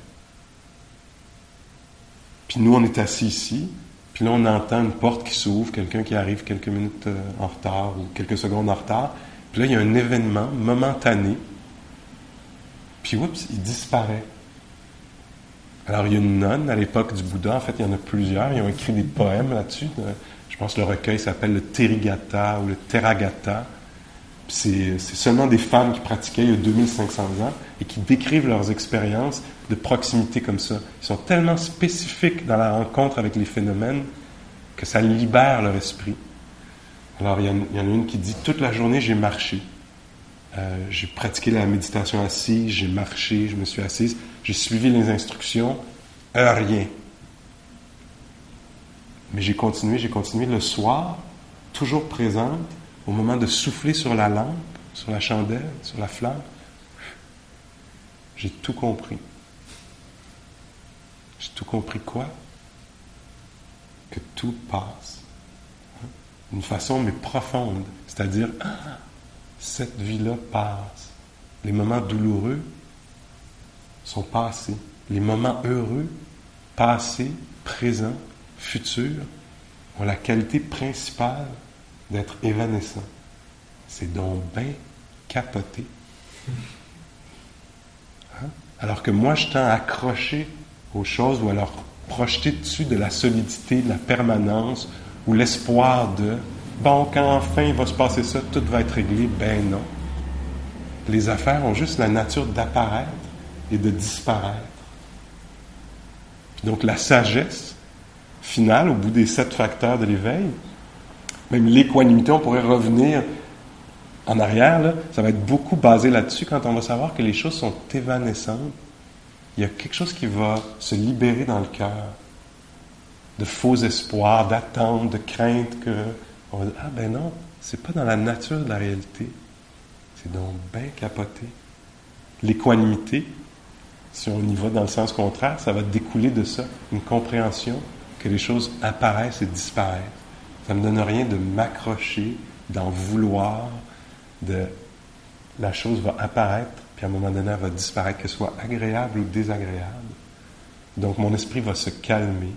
Puis nous, on est assis ici, puis là, on entend une porte qui s'ouvre, quelqu'un qui arrive quelques minutes en retard ou quelques secondes en retard. Puis là, il y a un événement momentané, puis oups, il disparaît. Alors, il y a une nonne à l'époque du Bouddha, en fait, il y en a plusieurs, ils ont écrit des poèmes là-dessus. Je pense que le recueil s'appelle le Therigatha ou le Theragatha. C'est seulement des femmes qui pratiquaient il y a 2500 ans et qui décrivent leurs expériences de proximité comme ça. Ils sont tellement spécifiques dans la rencontre avec les phénomènes que ça libère leur esprit. Alors, il y en a une qui dit « Toute la journée, j'ai marché. J'ai pratiqué la méditation assise, j'ai marché, je me suis assise, j'ai suivi les instructions, rien. Mais j'ai continué le soir, toujours présente, au moment de souffler sur la lampe, sur la chandelle, sur la flamme. J'ai tout compris. J'ai tout compris quoi? Que tout passe. D'une façon, mais profonde. C'est-à-dire, cette vie-là passe. Les moments douloureux sont passés. Les moments heureux, passés, présents, futurs, ont la qualité principale d'être évanescents. C'est donc bien capoté. Alors que moi, je tends à accrocher aux choses ou à leur projeter dessus de la solidité, de la permanence ou l'espoir de « Bon, quand enfin il va se passer ça, tout va être réglé. » Ben non. Les affaires ont juste la nature d'apparaître et de disparaître. Puis donc la sagesse finale, au bout des 7 facteurs de l'éveil, même l'équanimité, on pourrait revenir en arrière, là, ça va être beaucoup basé là-dessus quand on va savoir que les choses sont évanescentes. Il y a quelque chose qui va se libérer dans le cœur, de faux espoirs, d'attentes, de craintes que on va dire, ah ben non, c'est pas dans la nature de la réalité. C'est donc bien capoté. L'équanimité, si on y va dans le sens contraire, ça va découler de ça, une compréhension que les choses apparaissent et disparaissent. Ça ne me donne rien de m'accrocher, d'en vouloir, la chose va apparaître, puis à un moment donné, elle va disparaître, que ce soit agréable ou désagréable. Donc, mon esprit va se calmer.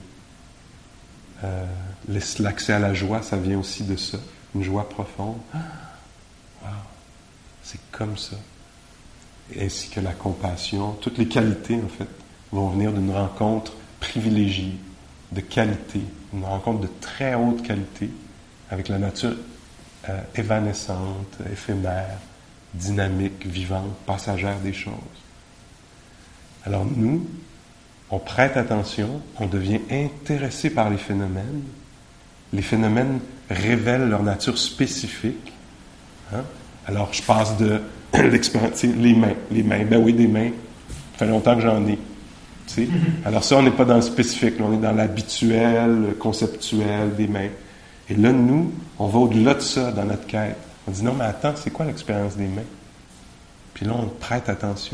L'accès à la joie, ça vient aussi de ça. Une joie profonde. Wow! C'est comme ça. Ainsi que la compassion. Toutes les qualités, en fait, vont venir d'une rencontre privilégiée, de qualité. Une rencontre de très haute qualité avec la nature évanescente, éphémère, dynamique, vivante, passagère des choses. Alors nous, on prête attention, on devient intéressé par les phénomènes. Les phénomènes révèlent leur nature spécifique. Alors je passe de l'expérience, les mains, ben oui, des mains, ça fait longtemps que j'en ai. Tu sais? Alors ça, on n'est pas dans le spécifique, là, on est dans l'habituel, le conceptuel des mains. Et là, nous, on va au-delà de ça dans notre quête. On dit non, mais attends, c'est quoi l'expérience des mains? Puis là, on prête attention.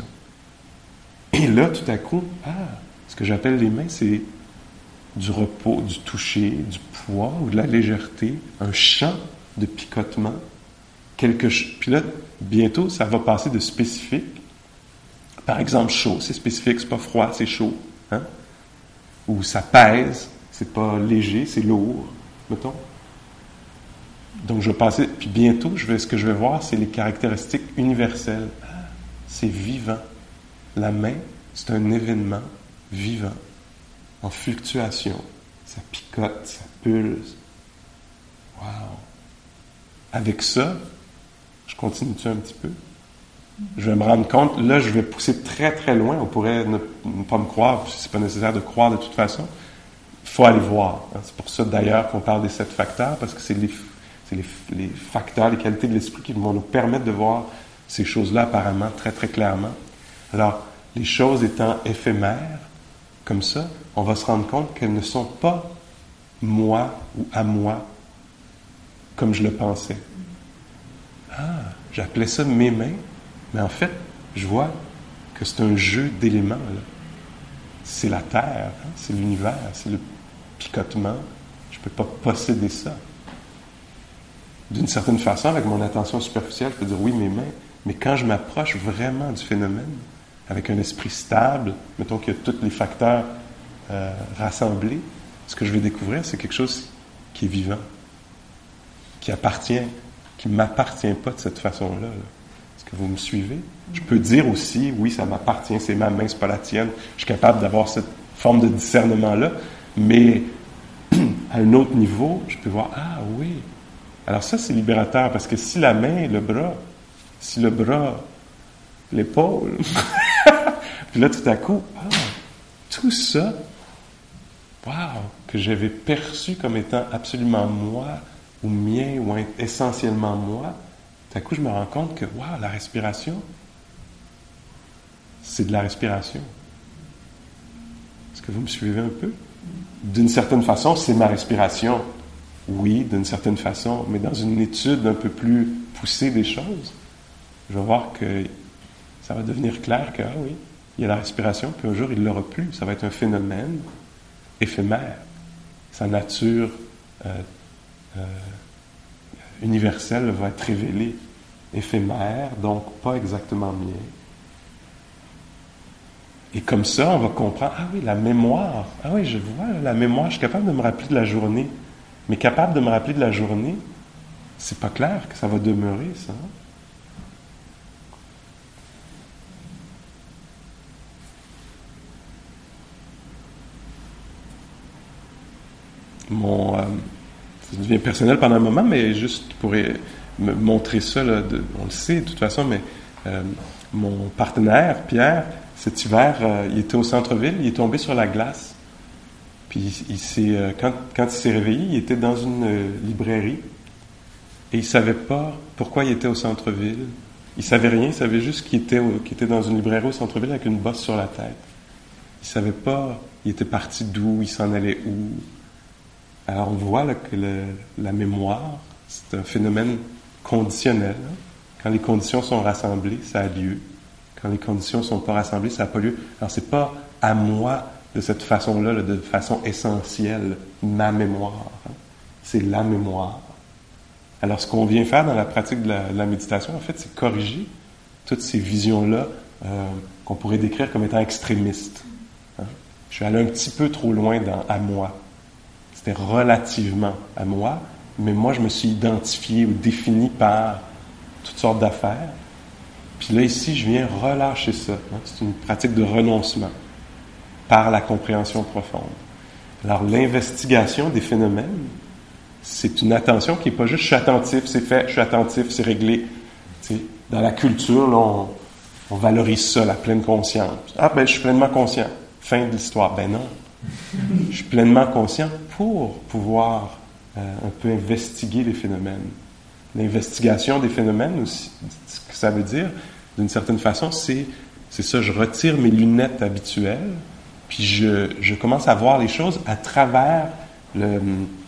Et là, tout à coup, ce que j'appelle les mains, c'est du repos, du toucher, du poids ou de la légèreté, un champ de picotement. Puis là, bientôt, ça va passer de spécifique. Par exemple, chaud, c'est spécifique, c'est pas froid, c'est chaud. Hein? Ou ça pèse, c'est pas léger, c'est lourd, mettons. Donc, je vais passer, puis bientôt, ce que je vais voir, c'est les caractéristiques universelles. C'est vivant. La main, c'est un événement vivant, en fluctuation. Ça picote, ça pulse. Wow! Avec ça, je continue-tu un petit peu? Je vais me rendre compte, là, je vais pousser très, très loin. On pourrait ne pas me croire, c'est pas nécessaire de croire de toute façon. Il faut aller voir. C'est pour ça, d'ailleurs, qu'on parle des 7 facteurs, parce que c'est les facteurs, les qualités de l'esprit qui vont nous permettre de voir ces choses-là apparemment très, très clairement. Alors, les choses étant éphémères, comme ça, on va se rendre compte qu'elles ne sont pas moi ou à moi, comme je le pensais. J'appelais ça mes mains, mais en fait, je vois que c'est un jeu d'éléments, là. C'est la Terre, c'est l'univers, c'est le picotement. Je ne peux pas posséder ça. D'une certaine façon, avec mon attention superficielle, je peux dire oui, mes mains, mais quand je m'approche vraiment du phénomène, avec un esprit stable, mettons qu'il y a tous les facteurs rassemblés, ce que je vais découvrir, c'est quelque chose qui est vivant, qui ne m'appartient pas de cette façon-là. Est-ce que vous me suivez? Je peux dire aussi, oui, ça m'appartient, c'est ma main, c'est pas la tienne. Je suis capable d'avoir cette forme de discernement-là, mais à un autre niveau, je peux voir, oui. Alors ça, c'est libérateur, parce que si la main, le bras, l'épaule, puis là, tout à coup, tout ça, que j'avais perçu comme étant absolument moi, ou mien, ou essentiellement moi, tout à coup, je me rends compte que, la respiration, c'est de la respiration. Est-ce que vous me suivez un peu? D'une certaine façon, c'est ma respiration. Oui, d'une certaine façon, mais dans une étude un peu plus poussée des choses, je vais voir que ça va devenir clair que, oui, il y a la respiration, puis un jour, il ne l'aura plus. Ça va être un phénomène éphémère. Sa nature universelle va être révélée. Éphémère, donc pas exactement mien. Et comme ça, on va comprendre, la mémoire. Je vois, la mémoire, je suis capable de me rappeler de la journée. Mais capable de me rappeler de la journée, c'est pas clair que ça va demeurer, ça. Ça devient personnel pendant un moment, mais juste pour me montrer ça, là, on le sait de toute façon, mais mon partenaire, Pierre, cet hiver, il était au centre-ville, il est tombé sur la glace. Puis quand il s'est réveillé, il était dans une librairie et il savait pas pourquoi il était au centre-ville. Il savait rien, il savait juste qu'il était dans une librairie au centre-ville avec une bosse sur la tête. Il savait pas, il était parti d'où, il s'en allait où. Alors on voit là, que la mémoire, c'est un phénomène conditionnel. Hein? Quand les conditions sont rassemblées, ça a lieu. Quand les conditions ne sont pas rassemblées, ça n'a pas lieu. Alors c'est pas à moi de cette façon-là, là, de façon essentielle, ma mémoire. Hein? C'est la mémoire. Alors ce qu'on vient faire dans la pratique de la méditation, en fait, c'est corriger toutes ces visions-là qu'on pourrait décrire comme étant extrémistes. Hein? Je suis allé un petit peu trop loin dans « à moi ». C'était relativement à moi, mais moi, je me suis identifié ou défini par toutes sortes d'affaires. Puis là, ici, je viens relâcher ça. Hein? C'est une pratique de renoncement par la compréhension profonde. Alors, l'investigation des phénomènes, c'est une attention qui n'est pas juste « je suis attentif, c'est fait, je suis attentif, c'est réglé ». Dans la culture, là, on valorise ça, la pleine conscience. Je suis pleinement conscient. Fin de l'histoire. Non. Je suis pleinement conscient pour pouvoir un peu investiguer les phénomènes. L'investigation des phénomènes aussi, ce que ça veut dire, d'une certaine façon, c'est ça, je retire mes lunettes habituelles, puis je commence à voir les choses à travers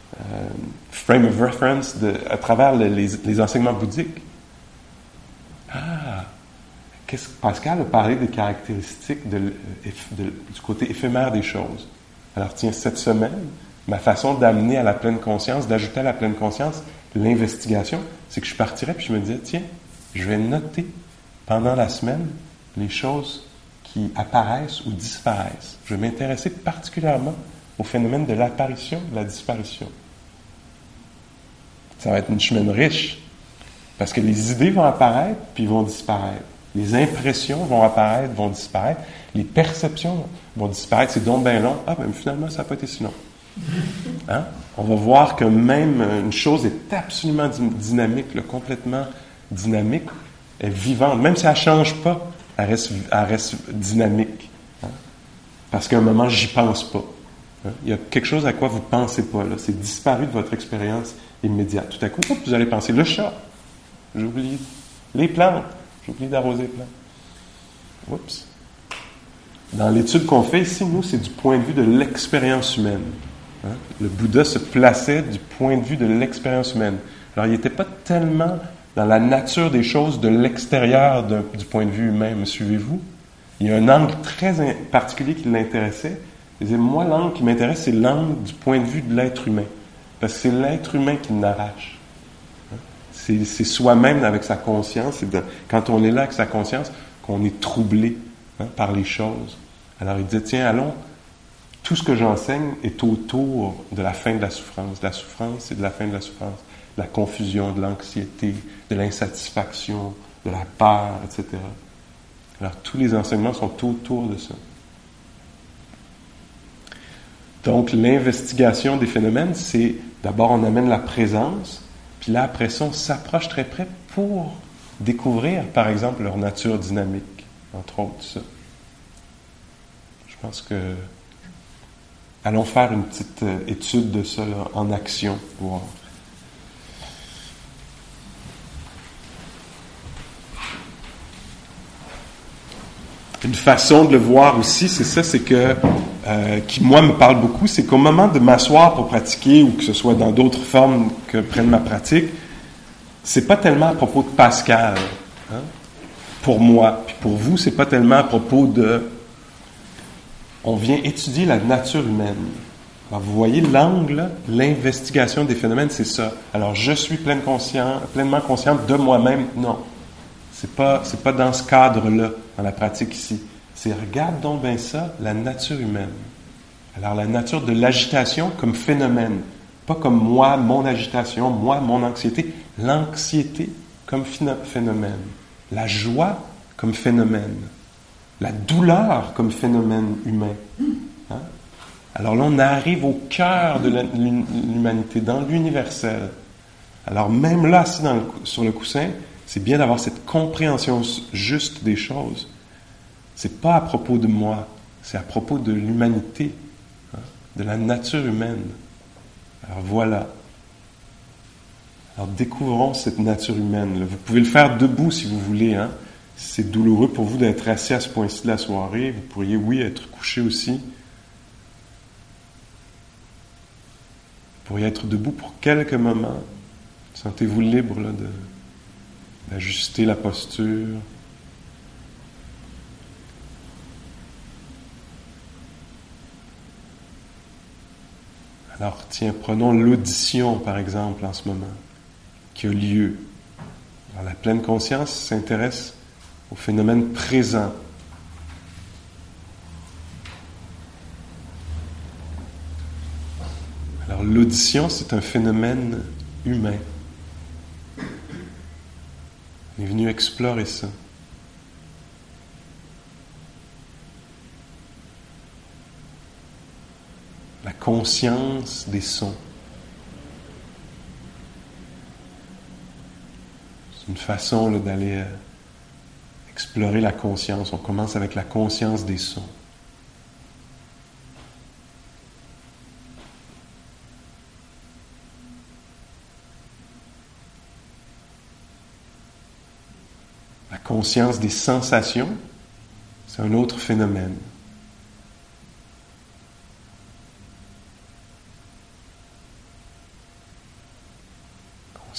frame of reference à travers les enseignements bouddhiques. Ah! Pascal a parlé des caractéristiques du côté éphémère des choses. Alors tiens, cette semaine, ma façon d'amener à la pleine conscience, d'ajouter à la pleine conscience l'investigation, c'est que je partirais puis je me disais, tiens, je vais noter pendant la semaine les choses qui apparaissent ou disparaissent. Je vais m'intéresser particulièrement au phénomène de l'apparition, de la disparition. Ça va être une semaine riche, parce que les idées vont apparaître puis vont disparaître. Les impressions vont apparaître, vont disparaître. Les perceptions vont disparaître. C'est donc bien long. Ah, ben finalement, ça n'a pas été si long. Hein? On va voir que même une chose est absolument dynamique, là, complètement dynamique, est vivante. Même si elle ne change pas, elle reste dynamique. Hein? Parce qu'à un moment, j'y pense pas. Hein? Il y a quelque chose à quoi vous ne pensez pas. Là. C'est disparu de votre expérience immédiate. Tout à coup, vous allez penser, le chat, j'ai oublié. Les plantes, j'ai oublié d'arroser les plantes. Oups. Dans l'étude qu'on fait ici, nous, c'est du point de vue de l'expérience humaine. Hein? Le Bouddha se plaçait du point de vue de l'expérience humaine. Alors, il n'était pas tellement dans la nature des choses de l'extérieur du point de vue humain, me suivez-vous? Il y a un angle très particulier qui l'intéressait. Il disait, moi, l'angle qui m'intéresse, c'est l'angle du point de vue de l'être humain. Parce que c'est l'être humain qui l'arrache. Hein? C'est soi-même avec sa conscience. Quand on est là avec sa conscience, qu'on est troublé par les choses. Alors, il disait, tiens, allons, tout ce que j'enseigne est autour de la fin de la souffrance. La souffrance, c'est de la fin de la souffrance. De la confusion, de l'anxiété, de l'insatisfaction, de la peur, etc. Alors, tous les enseignements sont autour de ça. Donc, l'investigation des phénomènes, c'est d'abord on amène la présence, puis là, après ça, on s'approche très près pour découvrir, par exemple, leur nature dynamique, entre autres ça. Je pense que allons faire une petite étude de ça là, en action, voir. Une façon de le voir aussi, c'est ça, c'est que, qui moi me parle beaucoup, c'est qu'au moment de m'asseoir pour pratiquer, ou que ce soit dans d'autres formes que prenne ma pratique, c'est pas tellement à propos de Pascal, hein, pour moi, puis pour vous, c'est pas tellement à propos de... On vient étudier la nature humaine. Alors vous voyez l'angle, l'investigation des phénomènes, c'est ça. Alors je suis pleinement consciente de moi-même, non. C'est pas dans ce cadre-là, dans la pratique ici. C'est regarde donc bien ça, la nature humaine. Alors la nature de l'agitation comme phénomène, pas comme moi, mon agitation, moi, mon anxiété. L'anxiété comme phénomène. La joie comme phénomène. La douleur comme phénomène humain. Hein? Alors là, on arrive au cœur de l'humanité, dans l'universel. Alors même là, assis sur le coussin, c'est bien d'avoir cette compréhension juste des choses. C'est pas à propos de moi, c'est à propos de l'humanité, hein, de la nature humaine. Alors voilà. Alors découvrons cette nature humaine. Là. Vous pouvez le faire debout si vous voulez. Hein. Si c'est douloureux pour vous d'être assis à ce point-ci de la soirée, vous pourriez, oui, être couché aussi. Vous pourriez être debout pour quelques moments. Sentez-vous libre là, d'ajuster la posture. Alors, tiens, prenons l'audition, par exemple, en ce moment, qui a lieu. Alors, la pleine conscience s'intéresse au phénomène présent. Alors, l'audition, c'est un phénomène humain. On est venu explorer ça. La conscience des sons. C'est une façon là, d'aller explorer la conscience. On commence avec la conscience des sons. La conscience des sensations, c'est un autre phénomène.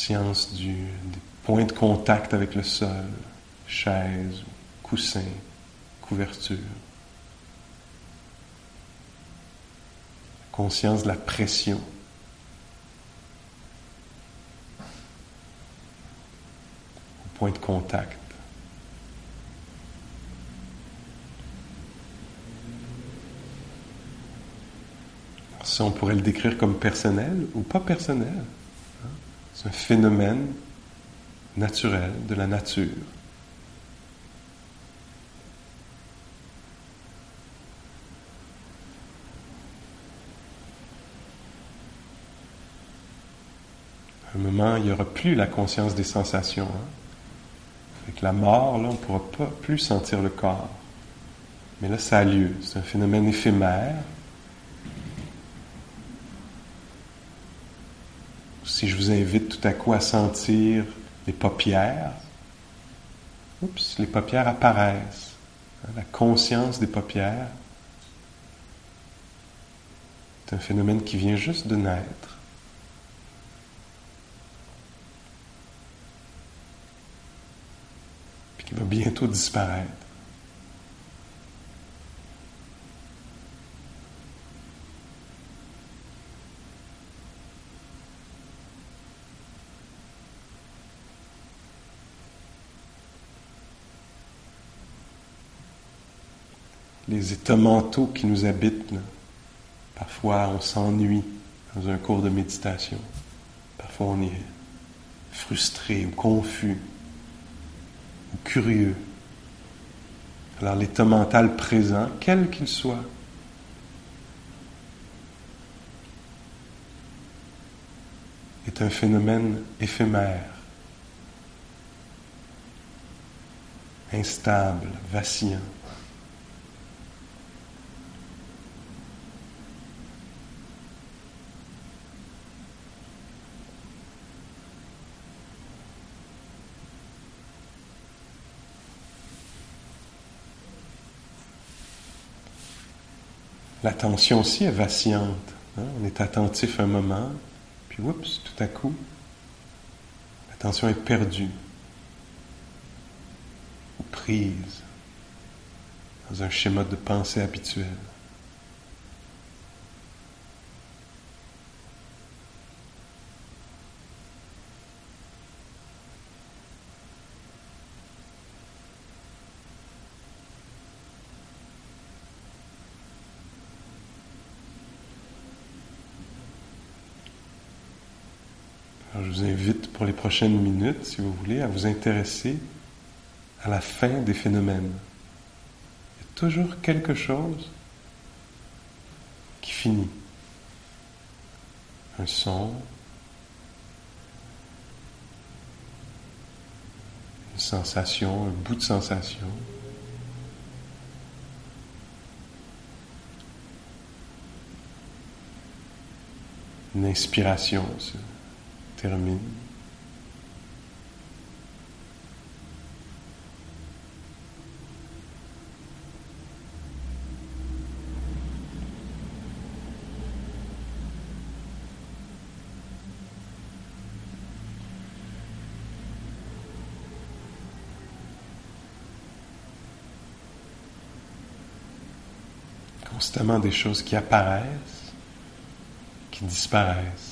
Conscience des points de contact avec le sol, chaise, coussin, couverture. Conscience de la pression. Au point de contact. Alors ça, on pourrait le décrire comme personnel ou pas personnel. C'est un phénomène naturel de la nature. À un moment, il n'y aura plus la conscience des sensations. Avec la mort, là, on ne pourra pas plus sentir le corps. Mais là, ça a lieu. C'est un phénomène éphémère. Si je vous invite tout à coup à sentir les paupières, les paupières apparaissent. La conscience des paupières, c'est un phénomène qui vient juste de naître. Puis qui va bientôt disparaître. Les états mentaux qui nous habitent, là. Parfois on s'ennuie dans un cours de méditation. Parfois on est frustré ou confus ou curieux. Alors l'état mental présent, quel qu'il soit, est un phénomène éphémère, instable, vacillant. L'attention aussi est vacillante. On est attentif un moment, puis oups, tout à coup, l'attention est perdue ou prise dans un schéma de pensée habituel. Alors, je vous invite pour les prochaines minutes, si vous voulez, à vous intéresser à la fin des phénomènes. Il y a toujours quelque chose qui finit. Un son, une sensation, un bout de sensation. Une inspiration se termine. Constamment des choses qui apparaissent, qui disparaissent.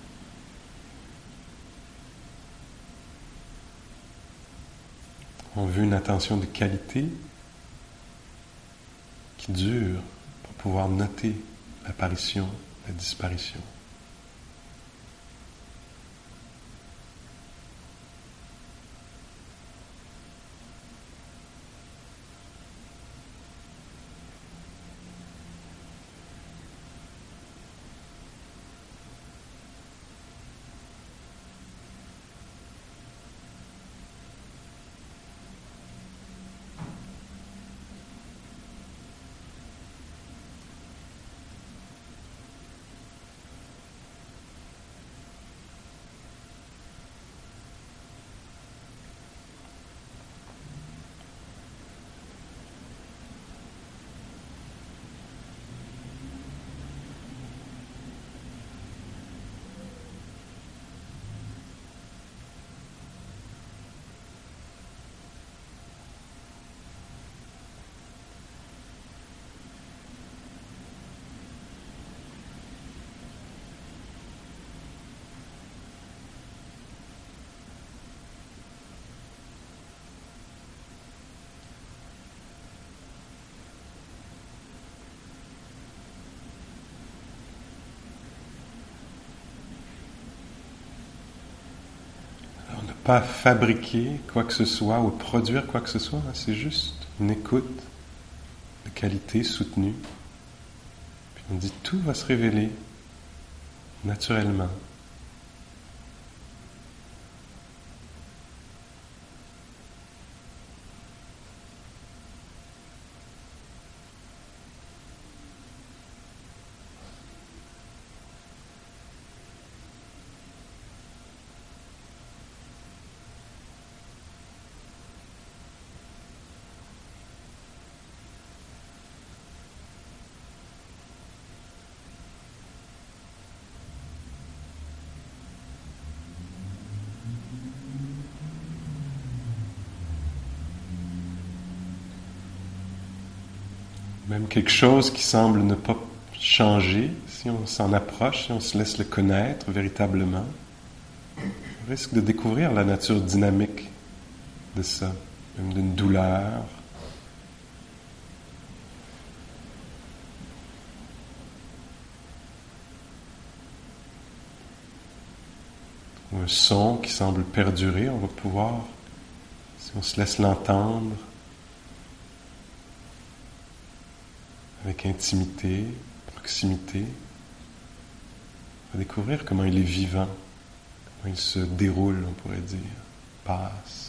On veut une attention de qualité qui dure pour pouvoir noter l'apparition, la disparition. pas à fabriquer quoi que ce soit ou à produire quoi que ce soit, c'est juste une écoute de qualité soutenue. Puis on dit tout va se révéler naturellement. Même quelque chose qui semble ne pas changer, si on s'en approche, si on se laisse le connaître véritablement, on risque de découvrir la nature dynamique de ça, même d'une douleur. Ou un son qui semble perdurer, on va pouvoir, si on se laisse l'entendre, avec intimité, proximité, on va découvrir comment il est vivant, comment il se déroule, on pourrait dire, passe.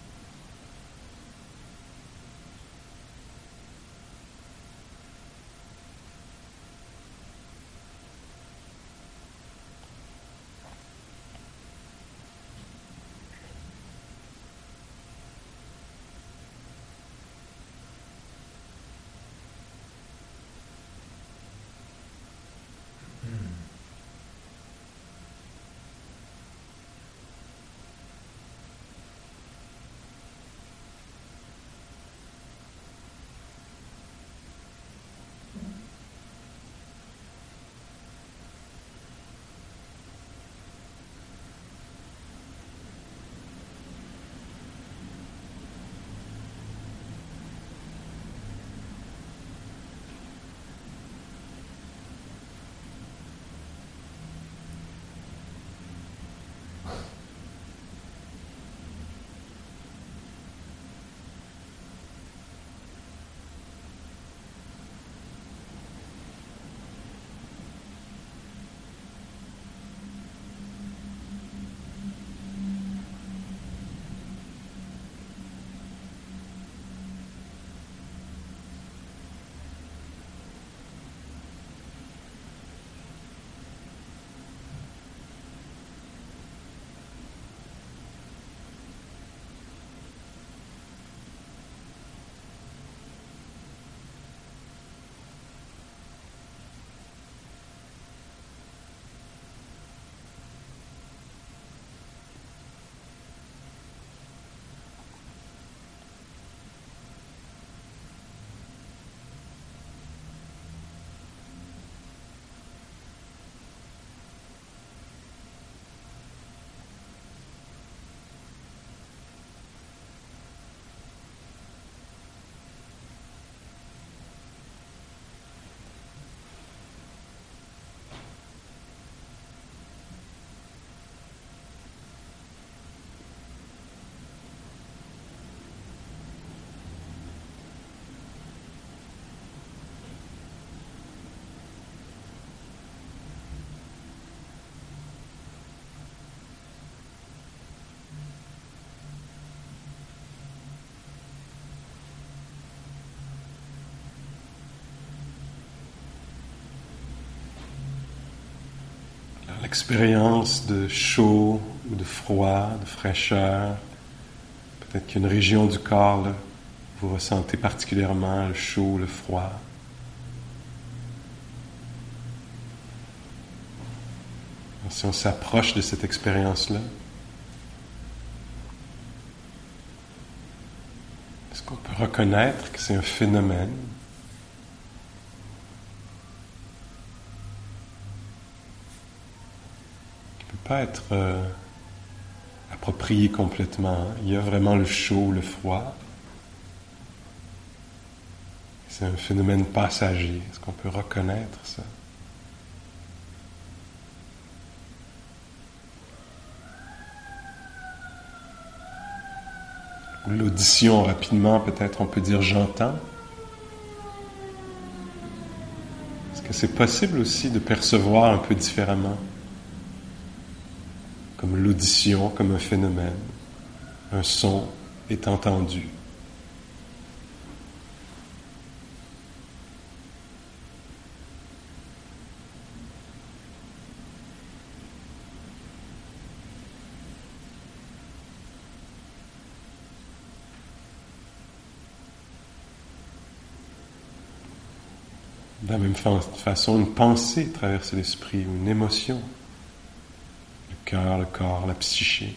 L'expérience de chaud ou de froid, de fraîcheur, peut-être qu'il y a une région du corps là, où vous ressentez particulièrement le chaud, le froid. Alors, si on s'approche de cette expérience-là, est-ce qu'on peut reconnaître que c'est un phénomène pas être approprié complètement. Hein. Il y a vraiment le chaud, le froid. C'est un phénomène passager. Est-ce qu'on peut reconnaître ça? l'audition, rapidement, peut-être on peut dire j'entends. Est-ce que c'est possible aussi de percevoir un peu différemment? Comme l'audition, comme un phénomène. Un son est entendu. De la même façon, une pensée traverse l'esprit, une émotion. Le cœur, le corps, la psyché.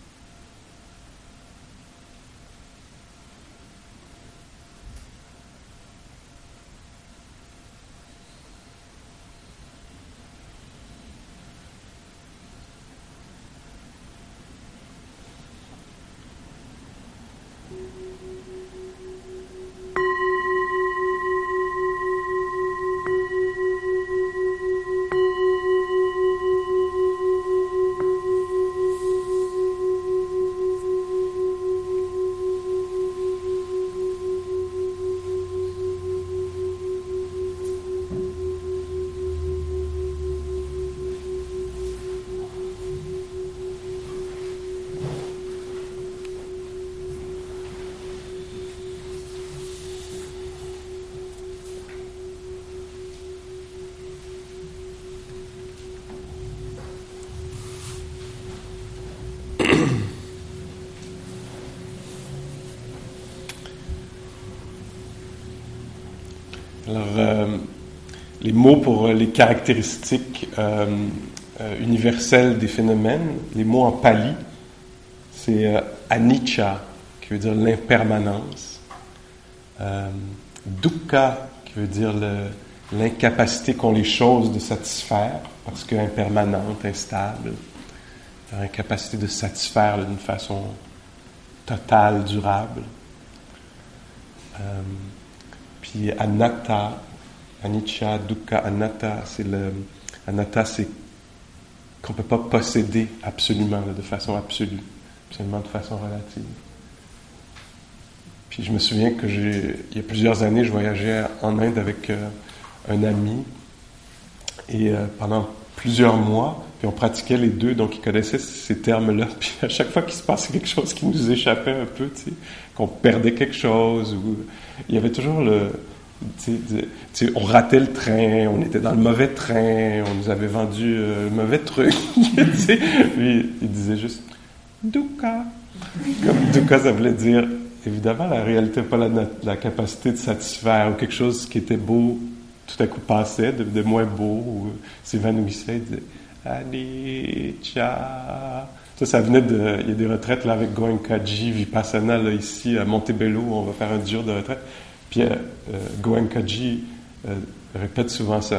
Alors, les mots pour les caractéristiques universelles des phénomènes, les mots en pali, c'est anicca, qui veut dire l'impermanence, dukkha, qui veut dire l'incapacité qu'ont les choses de satisfaire, parce que impermanente, instable, incapacité de satisfaire d'une façon totale, durable. Puis anatta, anicca, dukkha, anatta, anatta, c'est qu'on ne peut pas posséder absolument, là, de façon absolue, seulement de façon relative. Puis je me souviens que il y a plusieurs années, je voyageais en Inde avec un ami, et pendant plusieurs mois, puis on pratiquait les deux, donc il connaissait ces termes-là, puis à chaque fois qu'il se passait quelque chose qui nous échappait un peu, tu sais, qu'on perdait quelque chose, ou il y avait toujours on ratait le train, on était dans le mauvais train, on nous avait vendu le mauvais truc, tu sais, puis il disait juste « dukkha ». Comme dukkha, ça voulait dire, évidemment, la réalité n'a pas la capacité de satisfaire, ou quelque chose qui était beau, tout à coup passait, de moins beau, ou s'évanouissait, il disait « anicca ». Ça venait il y a des retraites là avec Goenkaji, Vipassana, là, ici, à Montebello, où on va faire un jour de retraite. Puis Goenkaji répète souvent ça,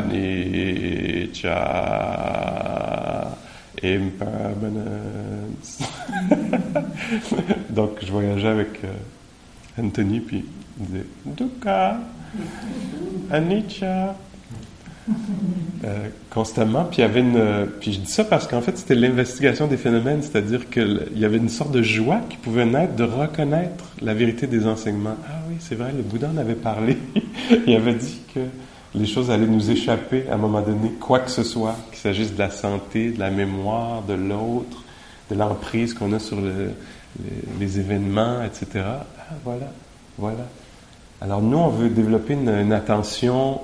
anicca, impermanence. Donc, je voyageais avec Anthony, puis il disait dukkha, anicca. Constamment, puis il y avait puis je dis ça parce qu'en fait c'était l'investigation des phénomènes, c'est-à-dire qu'il y avait une sorte de joie qui pouvait naître de reconnaître la vérité des enseignements. Ah oui, c'est vrai, le Bouddha en avait parlé. Il avait dit que les choses allaient nous échapper à un moment donné, quoi que ce soit, qu'il s'agisse de la santé, de la mémoire, de l'autre, de l'emprise qu'on a sur les événements, etc. Ah voilà. Alors nous, on veut développer une attention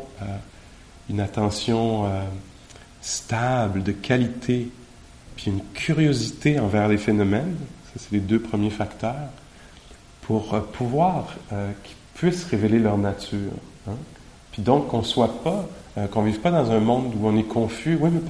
stable, de qualité, puis une curiosité envers les phénomènes, ça c'est les deux premiers facteurs, pour pouvoir qu'ils puissent révéler leur nature. Hein? Puis donc qu'on vive pas dans un monde où on est confus, oui mais